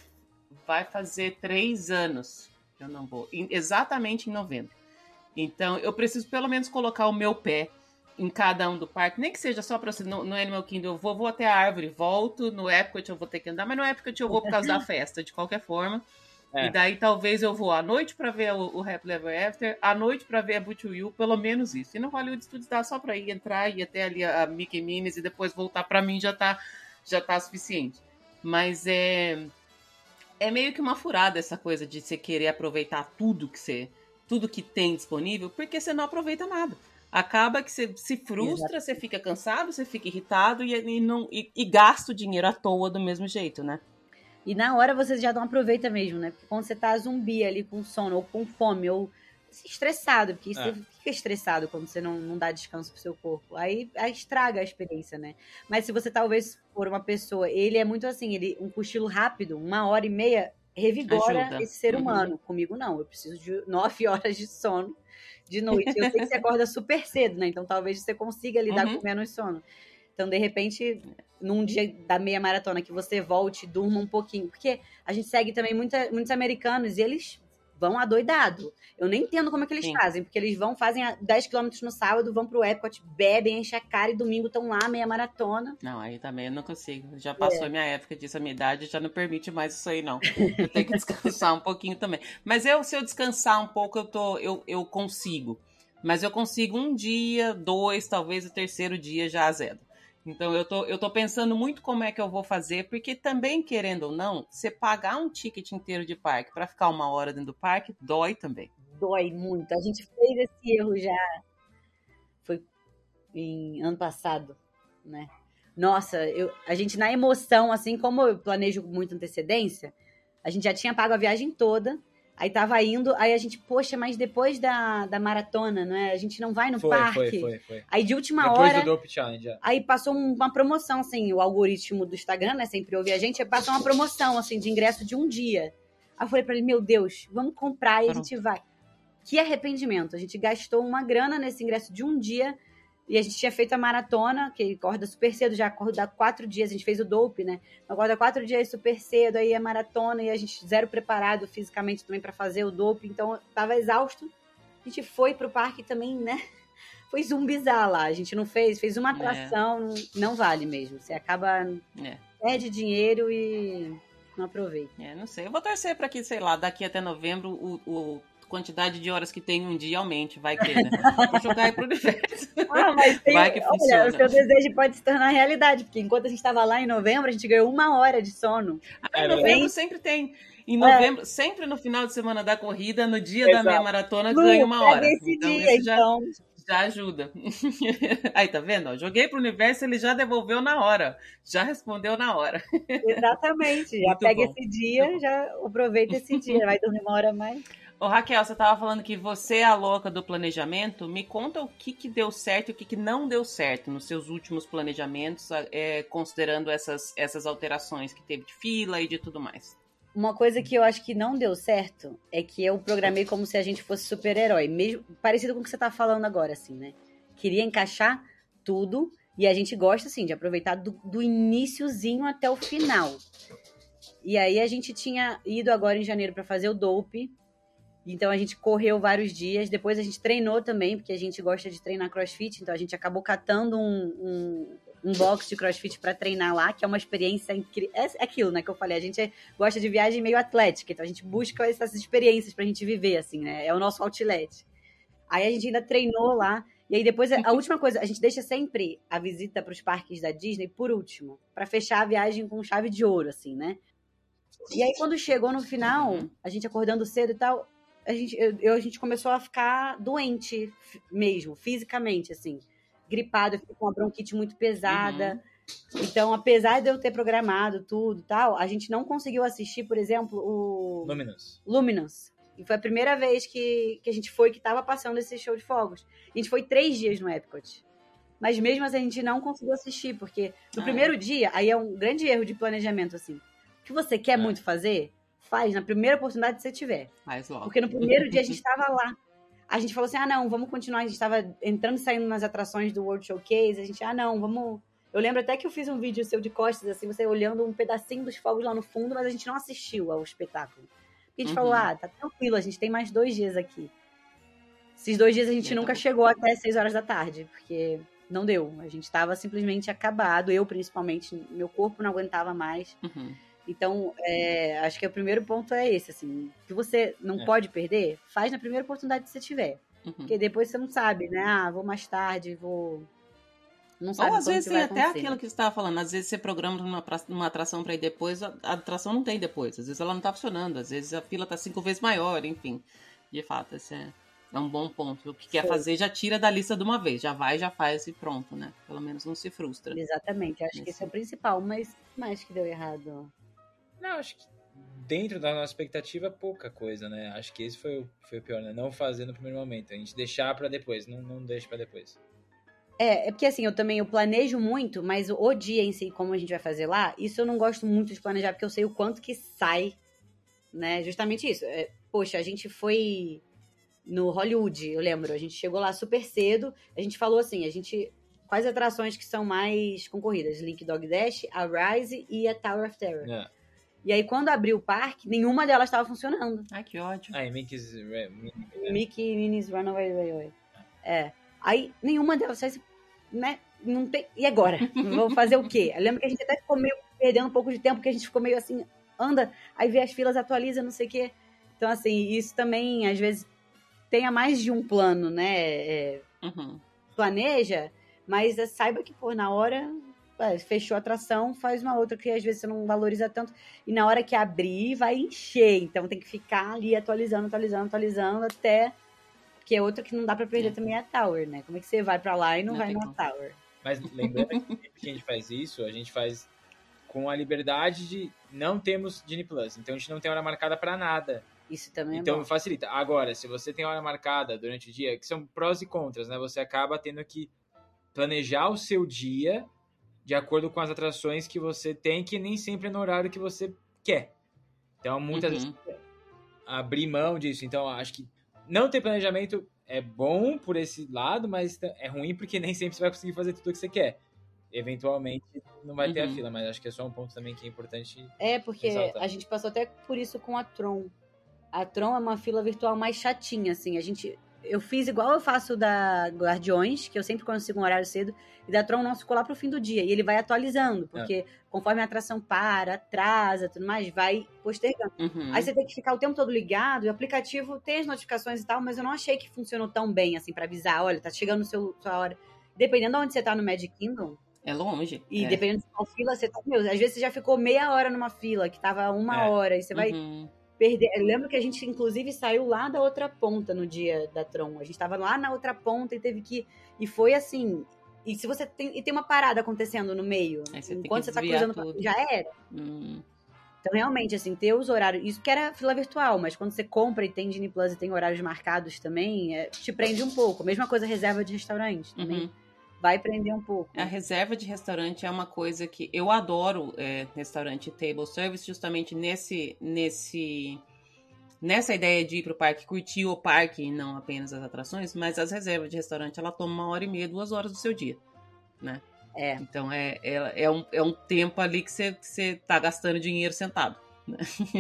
vai fazer três anos que eu não vou. Em- exatamente em novembro. Então eu preciso pelo menos colocar o meu pé em cada um do parque, nem que seja só para no, no Animal Kingdom eu vou, vou até a árvore, volto, no Epcot eu vou ter que andar, mas no Epcot eu vou por causa da festa, de qualquer forma. É. E daí talvez eu vou à noite para ver o, o Happily Ever After, à noite para ver a Boot You, pelo menos isso. E no Hollywood Studios dá só para ir entrar e ir até ali a, a Mickey Minnie's e depois voltar, para mim já tá, já tá suficiente. Mas é é meio que uma furada essa coisa de você querer aproveitar tudo que você, tudo que tem disponível, porque você não aproveita nada. Acaba que você se frustra, você fica cansado, você fica irritado e, e, não, e, e gasta o dinheiro à toa do mesmo jeito, né? E na hora você já não aproveita mesmo, né? Porque quando você tá zumbi ali com sono, ou com fome, ou estressado, porque É. você fica estressado quando você não, não dá descanso pro seu corpo. Aí, aí estraga a experiência, né? Mas se você talvez for uma pessoa, ele é muito assim, ele um cochilo rápido, uma hora e meia, revigora Ajuda. esse ser Uhum. humano. Comigo não, eu preciso de nove horas de sono de noite. Eu sei que você acorda super cedo, né? Então talvez você consiga lidar Uhum. com menos sono. Então, de repente, num dia da meia maratona que você volte, durma um pouquinho. Porque a gente segue também muita, muitos americanos e eles vão adoidado. Eu nem entendo como é que eles Sim. fazem, porque eles vão, fazem a dez quilômetros no sábado, vão pro Epcot, bebem, enchem a cara e domingo estão lá, meia maratona. Não, aí também eu não consigo. Já passou a minha época disso, a minha idade já não permite mais isso aí, não. Eu tenho que descansar um pouquinho também. Mas eu, se eu descansar um pouco, eu, tô, eu, eu consigo. Mas eu consigo um dia, dois, talvez o terceiro dia já azedo. Então eu tô, eu tô pensando muito como é que eu vou fazer, porque também, querendo ou não, você pagar um ticket inteiro de parque pra ficar uma hora dentro do parque, dói também. Dói muito. A gente fez esse erro já. Foi em ano passado, né? Nossa, eu, a gente na emoção, assim, como eu planejo com muita antecedência, a gente já tinha pago a viagem toda, aí tava indo, aí a gente, poxa, mas depois da, da maratona, não é? A gente não vai no Foi, parque. foi, foi, foi. Aí de última Depois hora, do Dope Challenge, já. aí passou um- uma promoção, assim, o algoritmo do Instagram, né, sempre ouve a gente, aí passou uma promoção, assim, de ingresso de um dia. Aí eu falei pra ele, meu Deus, vamos comprar e a Pronto. gente vai. Que arrependimento, a gente gastou uma grana nesse ingresso de um dia e a gente tinha feito a maratona, que acorda super cedo, já acorda quatro dias, a gente fez o dope, né? Acorda quatro dias super cedo, aí a maratona e a gente zero preparado fisicamente também pra fazer o dope, então tava exausto. A gente foi pro parque também, né? Foi zumbizar lá, a gente não fez, fez uma atração, não, não vale mesmo. Você acaba, É. perde dinheiro e não aproveita. É, não sei. Eu vou torcer pra que, sei lá, daqui até novembro o, o quantidade de horas que tem um dia aumente, vai que, né? Vou jogar aí pro universo. Ah, mas tem, Vai que olha, funciona. o seu desejo pode se tornar realidade, porque enquanto a gente estava lá em novembro, a gente ganhou uma hora de sono. Ah, em É novembro verdade. sempre tem. Em novembro, sempre no final de semana da corrida, no dia da Exato. meia maratona, Lu, ganha uma pega hora. esse Então dia, isso já, então. já ajuda. Aí, tá vendo? Ó, joguei pro universo, ele já devolveu na hora. Já respondeu na hora. Exatamente. Já Muito pega bom, esse dia, muito bom. já aproveita esse dia. Vai dormir uma hora a mais. Ô, Raquel, você tava falando que você é a louca do planejamento. Me conta o que, que deu certo e o que, que não deu certo nos seus últimos planejamentos, é, considerando essas, essas alterações que teve de fila e de tudo mais. Uma coisa que eu acho que não deu certo é que eu programei como se a gente fosse super-herói. Mesmo, parecido com o que você tá falando agora, assim, né? Queria encaixar tudo E a gente gosta, assim, de aproveitar do, do iniciozinho até o final. E aí a gente tinha ido agora em janeiro para fazer o dope. Então a gente correu vários dias. Depois a gente treinou também, porque a gente gosta de treinar crossfit. Então a gente acabou catando um, um, um box de crossfit para treinar lá, que é uma experiência incrível. É aquilo, né, que eu falei. A gente gosta de viagem meio atlética. Então a gente busca essas experiências pra gente viver, assim, né? É o nosso outlet. Aí a gente ainda treinou lá. E aí depois, a última coisa, a gente deixa sempre a visita para os parques da Disney por último, para fechar a viagem com chave de ouro, assim, né? E aí quando chegou no final, a gente acordando cedo e tal, a gente, eu, a gente começou a ficar doente mesmo, fisicamente, assim. Gripado, eu fiquei com uma bronquite muito pesada. Uhum. Então, apesar de eu ter programado tudo e tal, a gente não conseguiu assistir, por exemplo, o... Luminous. Luminous. E foi a primeira vez que, que a gente foi, que tava passando esse show de fogos. A gente foi três dias no Epcot. Mas mesmo assim, a gente não conseguiu assistir, porque no ah, primeiro é. dia, aí é um grande erro de planejamento, assim. O que você quer é. muito fazer, faz na primeira oportunidade que você tiver. Faz logo. Porque no primeiro dia a gente tava lá. A gente falou assim, ah, não, vamos continuar. A gente tava entrando e saindo nas atrações do World Showcase. A gente, ah, não, vamos... Eu lembro até que eu fiz um vídeo seu de costas, assim, você olhando um pedacinho dos fogos lá no fundo, mas a gente não assistiu ao espetáculo. A gente uhum. falou, ah, tá tranquilo, a gente tem mais dois dias aqui. Esses dois dias a gente nunca chegou até seis horas da tarde, porque não deu. A gente tava simplesmente acabado, eu principalmente, meu corpo não aguentava mais. Uhum. Então, é, acho que o primeiro ponto é esse, assim, que você não é. pode perder, faz na primeira oportunidade que você tiver. Uhum. Porque depois você não sabe, né? Ah, vou mais tarde, vou... Não sabe. Ou às vezes tem até aquilo que você estava falando, às vezes você programa uma, uma atração para ir depois, a, a atração não tem depois, às vezes ela não está funcionando, às vezes a fila está cinco vezes maior, enfim. De fato, esse é, é um bom ponto. O que quer Sim. fazer já tira da lista de uma vez, já vai, já faz e pronto, né? Pelo menos não se frustra. Exatamente, acho esse. que esse é o principal, mas mais que deu errado. Não, acho que dentro da nossa expectativa, pouca coisa, né? Acho que esse foi o, foi o pior, né? Não fazer no primeiro momento, a gente deixar para depois, não, não deixa para depois. É, é porque assim, eu também eu planejo muito, mas o dia em si, como a gente vai fazer lá, isso eu não gosto muito de planejar, porque eu sei o quanto que sai, né? Justamente isso. É, poxa, a gente foi no Hollywood, eu lembro, a gente chegou lá super cedo, a gente falou assim, a gente... Quais atrações que são mais concorridas? Link Dog Dash, a Rise e a Tower of Terror. É. E aí, quando abriu o parque, nenhuma delas estava funcionando. Ai, que ódio. Ah, e Mickey's... Mickey Minnie's Runaway Railway. É. Aí, nenhuma delas... Né? Não tem... E agora? Vou fazer o quê? Eu lembro que a gente até ficou meio perdendo um pouco de tempo, porque a gente ficou meio assim, anda, aí vê as filas, atualiza, não sei o quê. Então, assim, isso também, às vezes, tenha mais de um plano, né? É, uhum. Planeja, mas é, saiba que, pô, na hora, é, fechou a atração, faz uma outra que às vezes você não valoriza tanto. E na hora que abrir, vai encher. Então, tem que ficar ali atualizando, atualizando, atualizando, até... Porque é outra que não dá pra perder é. também é a Tower, né? Como é que você vai pra lá e não, não vai na como. Tower? Mas lembrando que a gente faz isso, a gente faz com a liberdade de não termos Disney Plus. Então a gente não tem hora marcada pra nada. Isso também é Então bom. facilita. Agora, se você tem hora marcada durante o dia, que são prós e contras, né? Você acaba tendo que planejar o seu dia de acordo com as atrações que você tem, que nem sempre é no horário que você quer. Então muitas uhum. vezes abrir mão disso. Então acho que não ter planejamento é bom por esse lado, mas é ruim porque nem sempre você vai conseguir fazer tudo o que você quer. Eventualmente não vai ter uhum. a fila, mas acho que é só um ponto também que é importante. É, porque ressaltar. A gente passou até por isso com a Tron. A Tron é uma fila virtual mais chatinha, assim. A gente... Eu fiz igual eu faço da Guardiões, que eu sempre consigo um horário cedo, e da Tron o nosso ficou lá pro fim do dia. E ele vai atualizando, porque é. conforme a atração para, atrasa, tudo mais, vai postergando. Uhum. Aí você tem que ficar o tempo todo ligado, e o aplicativo tem as notificações e tal, mas eu não achei que funcionou tão bem, assim, pra avisar, olha, tá chegando no seu, sua hora. Dependendo de onde você tá no Magic Kingdom... É longe. E é. dependendo de qual fila você tá... Meu, às vezes você já ficou meia hora numa fila, que tava uma é. hora, e você vai... Uhum. Perder. Eu lembro que a gente, inclusive, saiu lá da outra ponta no dia da Tron. A gente tava lá na outra ponta e teve que... E foi assim... E se você tem... E tem uma parada acontecendo no meio. Você enquanto você tá cruzando... Tudo. Já era. Hum. Então, realmente, assim, ter os horários... Isso que era fila virtual, mas quando você compra e tem Disney Plus e tem horários marcados também, é, te prende um pouco. Mesma coisa reserva de restaurante também. Uhum. Vai prender um pouco. A reserva de restaurante é uma coisa que eu adoro, é, restaurante table service, justamente nesse, nesse, nessa ideia de ir pro parque, curtir o parque e não apenas as atrações, mas as reservas de restaurante, ela toma uma hora e meia, duas horas do seu dia, né? É. Então é, é, é, um, é um tempo ali que você, você tá gastando dinheiro sentado. Né?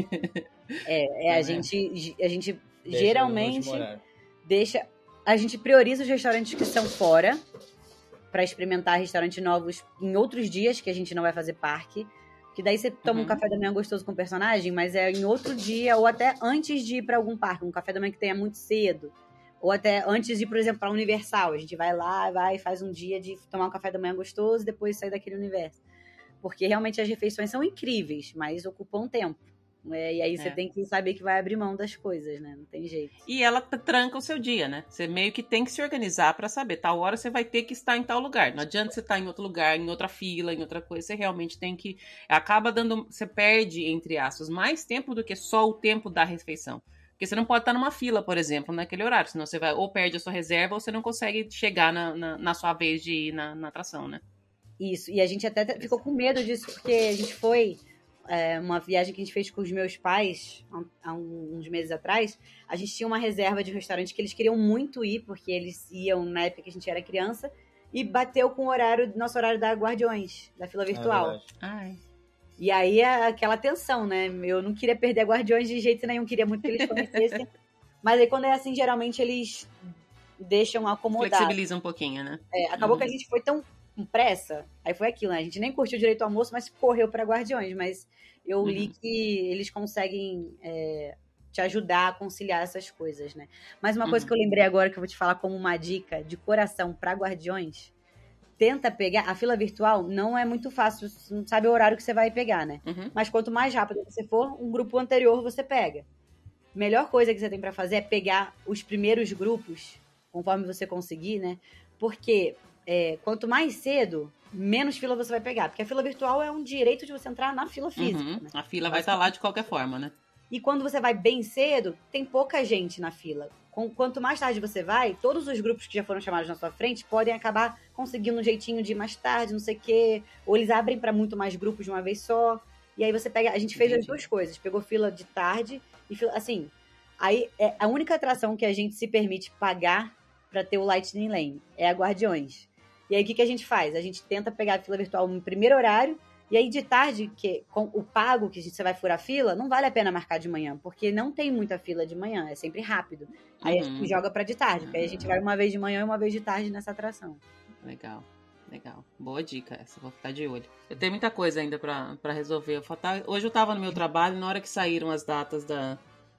É, é, a gente, a gente Deixa geralmente no último horário. deixa. A gente prioriza os restaurantes que são fora para experimentar restaurantes novos em outros dias que a gente não vai fazer parque. Que daí você toma Uhum. um café da manhã gostoso com o personagem, mas é em outro dia ou até antes de ir para algum parque, um café da manhã que tenha muito cedo. Ou até antes de ir, por exemplo, para Universal. A gente vai lá, vai e faz um dia de tomar um café da manhã gostoso e depois sair daquele universo. Porque realmente as refeições são incríveis, mas ocupam tempo. É, e aí você É. tem que saber que vai abrir mão das coisas, né? Não tem jeito. E ela t- tranca o seu dia, né? Você meio que tem que se organizar pra saber. Tal hora você vai ter que estar em tal lugar. Não adianta você estar em outro lugar, em outra fila, em outra coisa. Você realmente tem que... Acaba dando... Você perde, entre aspas, mais tempo do que só o tempo da refeição. Porque você não pode estar numa fila, por exemplo, naquele horário. Senão você vai ou perde a sua reserva ou você não consegue chegar na, na, na sua vez de ir na, na atração, né? Isso. E a gente até te- ficou com medo disso, porque a gente foi... É, uma viagem que a gente fez com os meus pais há, há um- uns meses atrás. A gente tinha uma reserva de um restaurante que eles queriam muito ir, porque eles iam na época que a gente era criança, e bateu com o horário, nosso horário da Guardiões, da fila É virtual. verdade. Ai. E aí é aquela tensão, né? Eu não queria perder a Guardiões de jeito nenhum, queria muito que eles conhecessem. Mas aí quando é assim, geralmente eles deixam acomodar. Flexibiliza um pouquinho, né? É, acabou Uhum. que a gente foi tão com pressa, aí foi aquilo, né? A gente nem curtiu direito o almoço, mas correu pra Guardiões. Mas eu li Uhum. que eles conseguem é, te ajudar a conciliar essas coisas, né? Mas uma coisa Uhum. que eu lembrei agora, que eu vou te falar como uma dica de coração pra Guardiões, tenta pegar, a fila virtual não é muito fácil, você não sabe o horário que você vai pegar, né? Uhum. Mas quanto mais rápido você for, um grupo anterior você pega. Melhor coisa que você tem pra fazer é pegar os primeiros grupos, conforme você conseguir, né? Porque é, quanto mais cedo, menos fila você vai pegar. Porque a fila virtual é um direito de você entrar na fila física, Uhum. né? A fila vai estar lá de qualquer forma, né? E quando você vai bem cedo, tem pouca gente na fila. Com- Quanto mais tarde você vai, todos os grupos que já foram chamados na sua frente podem acabar conseguindo um jeitinho de ir mais tarde, não sei o quê. Ou eles abrem pra muito mais grupos de uma vez só. E aí você pega... A gente fez as Entendi. duas coisas. Pegou fila de tarde e fila... Assim, aí é a única atração que a gente se permite pagar pra ter o Lightning Lane é a Guardiões. E aí o que, que a gente faz? A gente tenta pegar a fila virtual no primeiro horário. E aí, de tarde, que, com o pago que você vai furar fila, não vale a pena marcar de manhã, porque não tem muita fila de manhã, é sempre rápido. Aí a Uhum. gente joga pra de tarde, porque aí a gente vai uma vez de manhã e uma vez de tarde nessa atração. Legal, legal. Boa dica essa, vou ficar de olho. Eu tenho muita coisa ainda pra, pra resolver. Eu falta- Hoje eu tava no meu trabalho, na hora que saíram as datas da,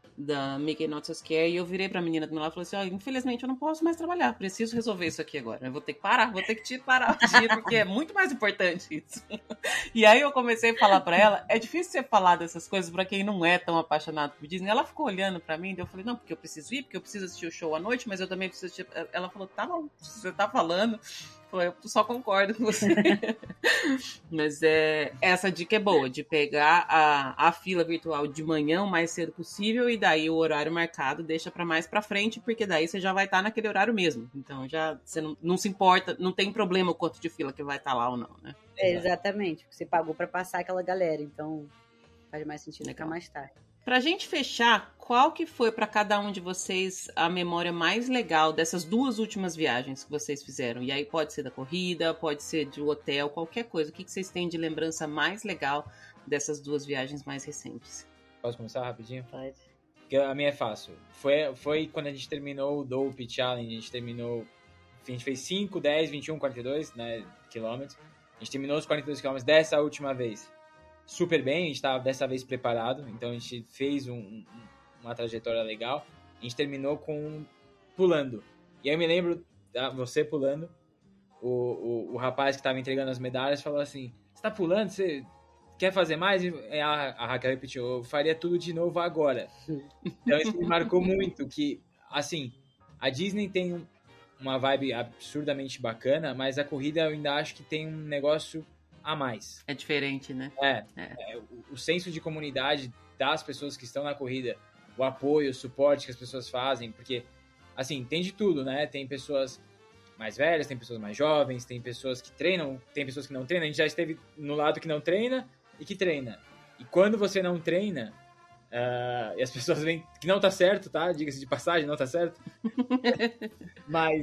da Mickey Not So Scary, e eu virei pra menina do meu lado e falei assim, ó, infelizmente eu não posso mais trabalhar, preciso resolver isso aqui agora. Eu vou ter que parar, vou ter que te parar o dia, porque é muito mais importante isso. E aí eu comecei a falar pra ela, é difícil você falar dessas coisas pra quem não é tão apaixonado por Disney. Ela ficou olhando pra mim, daí eu falei, não, porque eu preciso ir, porque eu preciso assistir o show à noite, mas eu também preciso assistir... Ela falou, tá bom, se você tá falando... Eu só concordo com você. Mas é, essa dica é boa, de pegar a, a fila virtual de manhã o mais cedo possível e daí o horário marcado deixa pra mais pra frente, porque daí você já vai estar naquele horário mesmo. Então já você não, não se importa, não tem problema o quanto de fila que vai estar lá ou não, né? É, exatamente, porque você pagou pra passar aquela galera, então faz mais sentido Legal. ficar mais tarde. Pra gente fechar, qual que foi pra cada um de vocês a memória mais legal dessas duas últimas viagens que vocês fizeram? E aí pode ser da corrida, pode ser do hotel, qualquer coisa. O que que vocês têm de lembrança mais legal dessas duas viagens mais recentes? Posso começar rapidinho? Pode. Porque a minha é fácil. Foi, foi quando a gente terminou o Dope Challenge, a gente terminou... A gente fez cinco, dez, vinte e um, quarenta e dois, né, quilômetros. A gente terminou os quarenta e dois quilômetros dessa última vez super bem, a gente estava dessa vez preparado, então a gente fez um, um, uma trajetória legal. A gente terminou com pulando. E aí eu me lembro, ah, você pulando, o, o, o rapaz que estava entregando as medalhas falou assim, você tá pulando? Você quer fazer mais? E a, a Raquel repetiu, eu faria tudo de novo agora. Então isso me marcou muito, que, assim, a Disney tem um, uma vibe absurdamente bacana, mas a corrida eu ainda acho que tem um negócio a mais. É diferente, né? É, É. é, o, o senso de comunidade das pessoas que estão na corrida, o apoio, o suporte que as pessoas fazem, porque, assim, tem de tudo, né? Tem pessoas mais velhas, tem pessoas mais jovens, tem pessoas que treinam, tem pessoas que não treinam. A gente já esteve no lado que não treina e que treina. E quando você não treina, uh, e as pessoas veem que não tá certo, tá? Diga-se de passagem, não tá certo. Mas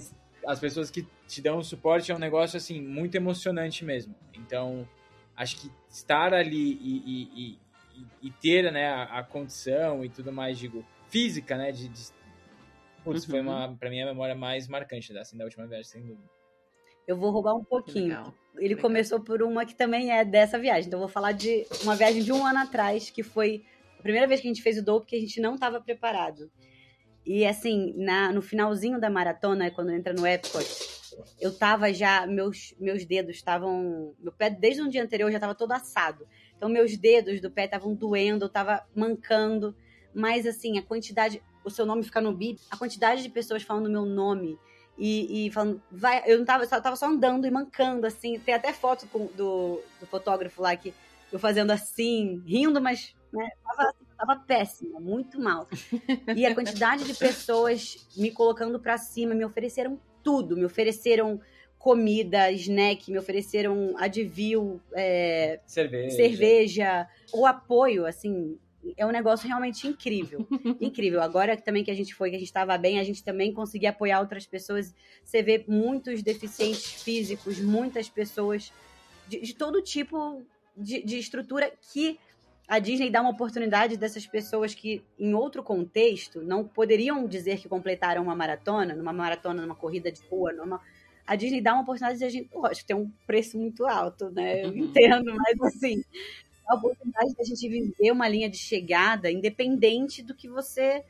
as pessoas que te dão suporte é um negócio, assim, muito emocionante mesmo. Então, acho que estar ali e, e, e, e ter, né, a, a condição e tudo mais, digo, física, né, de... de putz, uhum. foi uma, pra mim, a memória mais marcante, assim, da última viagem, sem dúvida. Eu vou roubar um pouquinho. Legal. Ele Legal. Começou por uma que também é dessa viagem. Então, eu vou falar de uma viagem de um ano atrás, que foi a primeira vez que a gente fez o dope, que a gente não estava preparado. E, assim, na, no finalzinho da maratona, quando entra no Epcot, eu tava já... Meus, meus dedos estavam... Meu pé, desde um dia anterior, já estava todo assado. Então, meus dedos do pé estavam doendo, eu tava mancando. Mas, assim, a quantidade... O seu nome fica no bip. A quantidade de pessoas falando meu nome... E, e falando, vai, eu não tava, eu tava só andando e mancando, assim. Tem até foto com, do, do fotógrafo lá, que eu fazendo assim, rindo, mas, né, tava, tava péssima, muito mal. E a quantidade de pessoas me colocando pra cima, me ofereceram tudo, me ofereceram comida, snack, me ofereceram Advil, é, cerveja. cerveja, o apoio, assim... É um negócio realmente incrível. Incrível. Agora também que a gente foi, que a gente estava bem, a gente também conseguia apoiar outras pessoas. Você vê muitos deficientes físicos, muitas pessoas de, de todo tipo de, de estrutura, que a Disney dá uma oportunidade dessas pessoas que, em outro contexto, não poderiam dizer que completaram uma maratona, numa maratona, numa corrida de rua, numa... A Disney dá uma oportunidade de a gente... Lógico, tem um preço muito alto, né? Eu entendo, mas assim... a oportunidade da gente viver uma linha de chegada independente do que você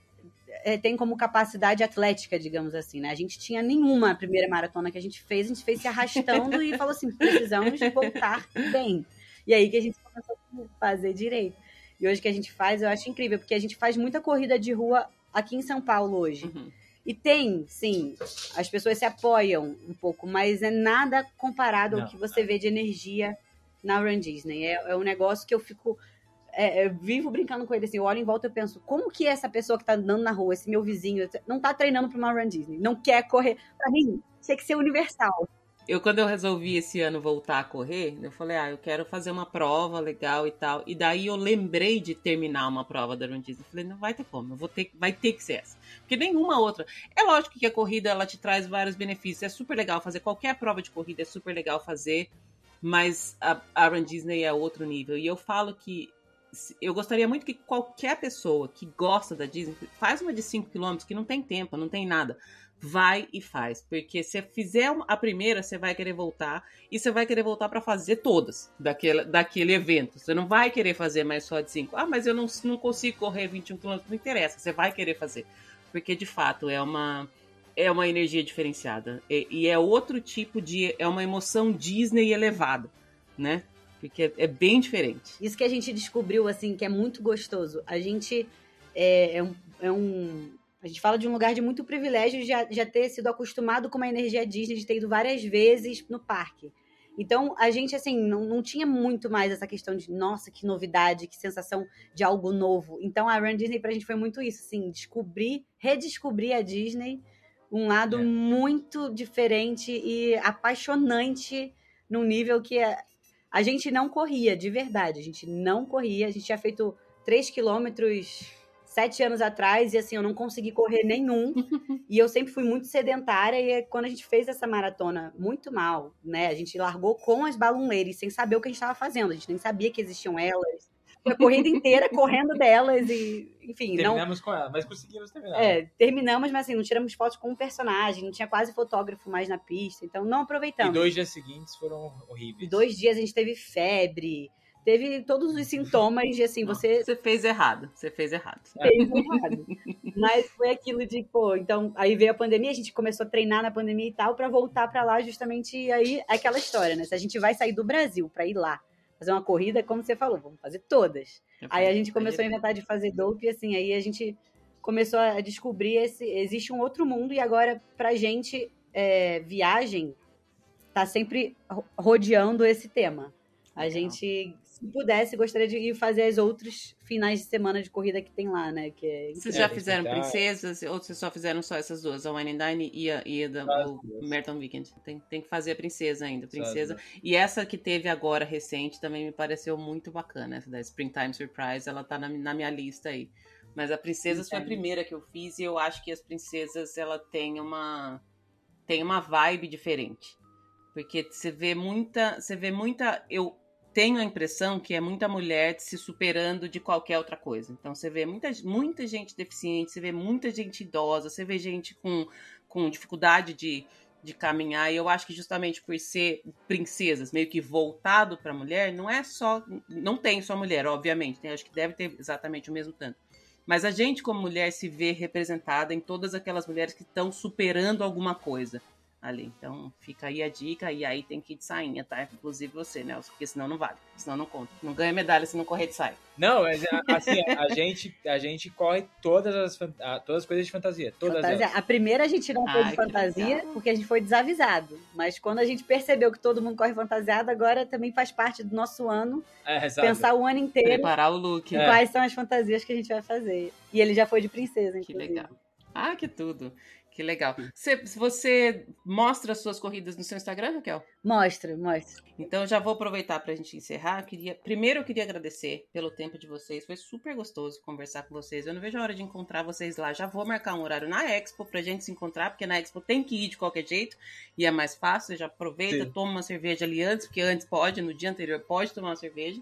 é, tem como capacidade atlética, digamos assim, né? A gente tinha nenhuma a primeira maratona que a gente fez, a gente fez se arrastando e falou assim, precisamos voltar bem. E aí que a gente começou a fazer direito. E hoje que a gente faz, eu acho incrível, porque a gente faz muita corrida de rua aqui em São Paulo hoje. Uhum. E tem, sim, as pessoas se apoiam um pouco, mas é nada comparado Não. ao que você vê de energia na Run Disney. É, é um negócio que eu fico... É, eu vivo brincando com ele, assim, eu olho em volta e penso, como que essa pessoa que tá andando na rua, esse meu vizinho, não tá treinando pra uma Run Disney, não quer correr? Pra mim, tinha que ser universal. Eu, quando eu resolvi esse ano voltar a correr, eu falei, ah, eu quero fazer uma prova legal e tal. E daí eu lembrei de terminar uma prova da Run Disney. Eu falei, não vai ter como, eu vou ter, vai ter que ser essa. Porque nenhuma outra. É lógico que a corrida, ela te traz vários benefícios. É super legal fazer, qualquer prova de corrida é super legal fazer. Mas a, a Run Disney é outro nível. E eu falo que eu gostaria muito que qualquer pessoa que gosta da Disney faz uma de cinco quilômetros, que não tem tempo, não tem nada. Vai e faz. Porque se fizer a primeira, você vai querer voltar. E você vai querer voltar para fazer todas daquele, daquele evento. Você não vai querer fazer mais só de cinco. Ah, mas eu não, não consigo correr vinte e um quilômetros. Não interessa, você vai querer fazer. Porque, de fato, é uma... É uma energia diferenciada. E, e é outro tipo de... É uma emoção Disney elevada, né? Porque é, é bem diferente. Isso que a gente descobriu, assim, que é muito gostoso. A gente é, é, um, é um... A gente fala de um lugar de muito privilégio de já, já ter sido acostumado com uma energia Disney, de ter ido várias vezes no parque. Então, a gente, assim, não, não tinha muito mais essa questão de, nossa, que novidade, que sensação de algo novo. Então, a Run Disney pra gente foi muito isso, assim, descobrir, redescobrir a Disney... Um lado é. muito diferente e apaixonante num nível que a, a gente não corria, de verdade. A gente não corria. A gente tinha feito três quilômetros sete anos atrás e, assim, eu não consegui correr nenhum. E eu sempre fui muito sedentária. E quando a gente fez essa maratona, muito mal, né? A gente largou com as balloon ladies, sem saber o que a gente estava fazendo. A gente nem sabia que existiam elas. A corrida inteira correndo delas e, enfim... Terminamos não... com ela, mas conseguimos terminar. É, terminamos, mas assim, não tiramos fotos com o personagem, não tinha quase fotógrafo mais na pista, então não aproveitamos. E dois dias seguintes foram horríveis. Dois dias a gente teve febre, teve todos os sintomas de, assim, não, você... Você fez errado, você fez errado. Fez errado. Mas foi aquilo de, pô, então, aí veio a pandemia, a gente começou a treinar na pandemia e tal, pra voltar pra lá justamente, e aí, aquela história, né? Se a gente vai sair do Brasil pra ir lá, fazer uma corrida, como você falou, vamos fazer todas. Aí a gente começou a inventar de fazer dope, e assim, aí a gente começou a descobrir esse, existe um outro mundo, e agora, pra gente, é, viagem tá sempre rodeando esse tema. A Legal. gente, se pudesse, gostaria de ir fazer as outros finais de semana de corrida que tem lá, né? Que é... Vocês já fizeram Princesas, ou vocês só fizeram só essas duas? A Wine and Dine e a, e a da, o Marathon Weekend? Tem, tem que fazer a Princesa ainda, Princesa. E essa que teve agora, recente, também me pareceu muito bacana, essa da Springtime Surprise, ela tá na, na minha lista aí. Mas a Princesas foi a primeira que eu fiz, e eu acho que as Princesas, ela tem uma... tem uma vibe diferente. Porque você vê muita, você vê muita, eu tenho a impressão que é muita mulher se superando de qualquer outra coisa. Então você vê muita, muita gente deficiente, você vê muita gente idosa, você vê gente com, com dificuldade de, de caminhar. E eu acho que justamente por ser princesas, meio que voltado para mulher, não é só, não tem só mulher, obviamente, né? Acho que deve ter exatamente o mesmo tanto. Mas a gente como mulher se vê representada em todas aquelas mulheres que estão superando alguma coisa ali. Então, fica aí a dica, e aí tem que ir de sainha, tá? Inclusive você, Nelson, porque senão não vale, senão não conta. Não ganha medalha se não correr de saia. Não, mas assim, a gente, a gente corre todas as, todas as coisas de fantasia, todas fantasia. elas. A primeira a gente não foi Ai, de fantasia, legal. porque a gente foi desavisado. Mas quando a gente percebeu que todo mundo corre fantasiado, agora também faz parte do nosso ano, É, exato. pensar o ano inteiro Preparar o look. em É. quais são as fantasias que a gente vai fazer. E ele já foi de princesa, Que inclusive. legal. Ah, que tudo. Que legal. Você, você mostra as suas corridas no seu Instagram, Raquel? Mostra, mostra. Então, eu já vou aproveitar para a gente encerrar. Eu queria, primeiro, eu queria agradecer pelo tempo de vocês. Foi super gostoso conversar com vocês. Eu não vejo a hora de encontrar vocês lá. Já vou marcar um horário na Expo pra gente se encontrar, porque na Expo tem que ir de qualquer jeito e é mais fácil. Você já aproveita, Sim. toma uma cerveja ali antes, porque antes pode, no dia anterior pode tomar uma cerveja.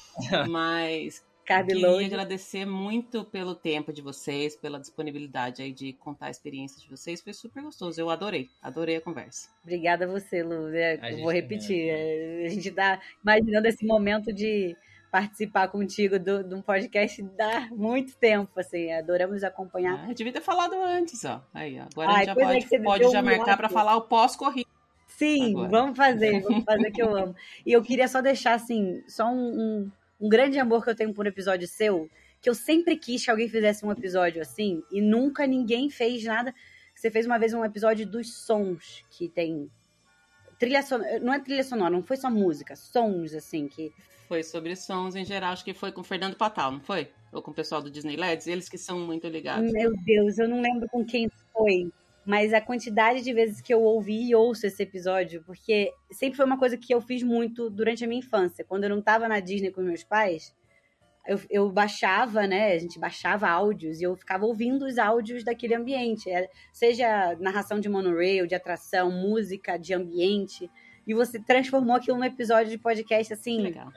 Mas Carb queria load. agradecer muito pelo tempo de vocês, pela disponibilidade aí de contar a experiência de vocês. Foi super gostoso. Eu adorei. Adorei a conversa. Obrigada a você, Lu. É, A eu gente vou repetir. É, a gente tá imaginando esse momento de participar contigo do- de um podcast dá muito tempo, assim. Adoramos acompanhar. Ah, eu devia ter falado antes, ó. Aí, ó. Agora Ai, a gente já pois é pode, que você me pode deu já um marcar mote. para falar o pós-corrida. Sim, Agora. vamos fazer, vamos fazer que eu amo. E eu queria só deixar, assim, só um, um, um grande amor que eu tenho por um episódio seu, que eu sempre quis que alguém fizesse um episódio assim, e nunca ninguém fez nada. Você fez uma vez um episódio dos sons, que tem trilha sonora, não é trilha sonora, não foi só música, sons, assim, que... Foi sobre sons em geral, acho que foi com o Fernando Patal, não foi? Ou com o pessoal do Disney L E Ds, eles que são muito ligados. Meu Deus, eu não lembro com quem foi, mas a quantidade de vezes que eu ouvi e ouço esse episódio, porque sempre foi uma coisa que eu fiz muito durante a minha infância. Quando eu não tava na Disney com meus pais, eu, eu baixava, né? A gente baixava áudios e eu ficava ouvindo os áudios daquele ambiente. Era- Seja narração de monorail, de atração, música, de ambiente. E você transformou aquilo num episódio de podcast, Que assim, legal.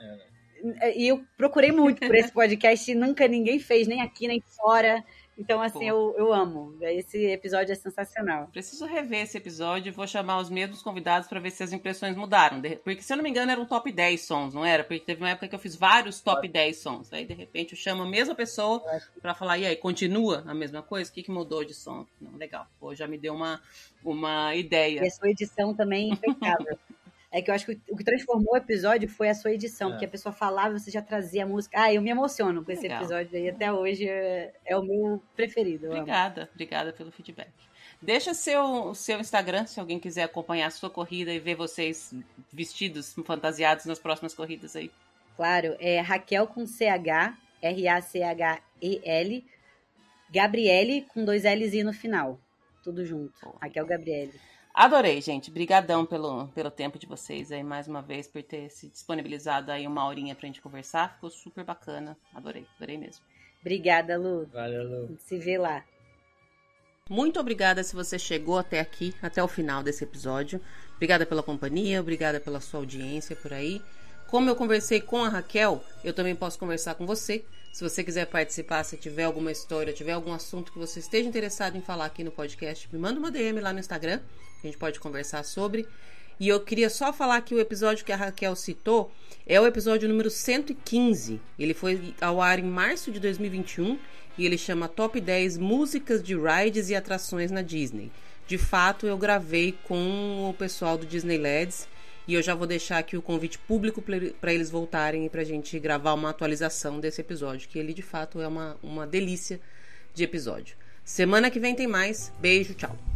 e eu procurei muito por esse podcast e nunca ninguém fez, nem aqui, nem fora. Então, assim, Pô. eu, eu amo. Esse episódio é sensacional. Preciso rever esse episódio e vou chamar os mesmos convidados para ver se as impressões mudaram. De- Porque, se eu não me engano, era um top dez sons, não era? Porque teve uma época que eu fiz vários top dez sons. Aí, de repente, eu chamo a mesma pessoa para falar, e aí, continua a mesma coisa? O que, que mudou de som? Não, legal. Pô, já me deu uma, uma ideia. E a sua edição também é impecável. É que eu acho que o que transformou o episódio foi a sua edição, É. porque a pessoa falava e você já trazia a música. Ah, eu me emociono com esse Legal. episódio aí. Até hoje é, é o meu preferido. eu amo. Obrigada, obrigada pelo feedback. Deixa seu, seu Instagram, se alguém quiser acompanhar a sua corrida e ver vocês vestidos, fantasiados nas próximas corridas aí. Claro, é Raquel com C H, R A C H E L, Gabriele com dois L's e no final. Tudo junto. Boa. Raquel Gabriele. Adorei, gente. Brigadão pelo, pelo tempo de vocês aí, mais uma vez, por ter se disponibilizado aí uma horinha pra gente conversar. Ficou super bacana. Adorei, adorei mesmo. Obrigada, Lu. Valeu, Lu. A gente se vê lá. Muito obrigada se você chegou até aqui, até o final desse episódio. Obrigada pela companhia, obrigada pela sua audiência por aí. Como eu conversei com a Raquel, eu também posso conversar com você. Se você quiser participar, se tiver alguma história, tiver algum assunto que você esteja interessado em falar aqui no podcast, me manda uma D M lá no Instagram, que a gente pode conversar sobre. E eu queria só falar que o episódio que a Raquel citou é o episódio número cento e quinze. Ele foi ao ar em março de dois mil e vinte e um e ele chama Top dez Músicas de Rides e Atrações na Disney. De fato, eu gravei com o pessoal do Disney L E Ds e eu já vou deixar aqui o convite público para eles voltarem e para a gente gravar uma atualização desse episódio, que ele de fato é uma, uma delícia de episódio. Semana que vem tem mais. Beijo, tchau.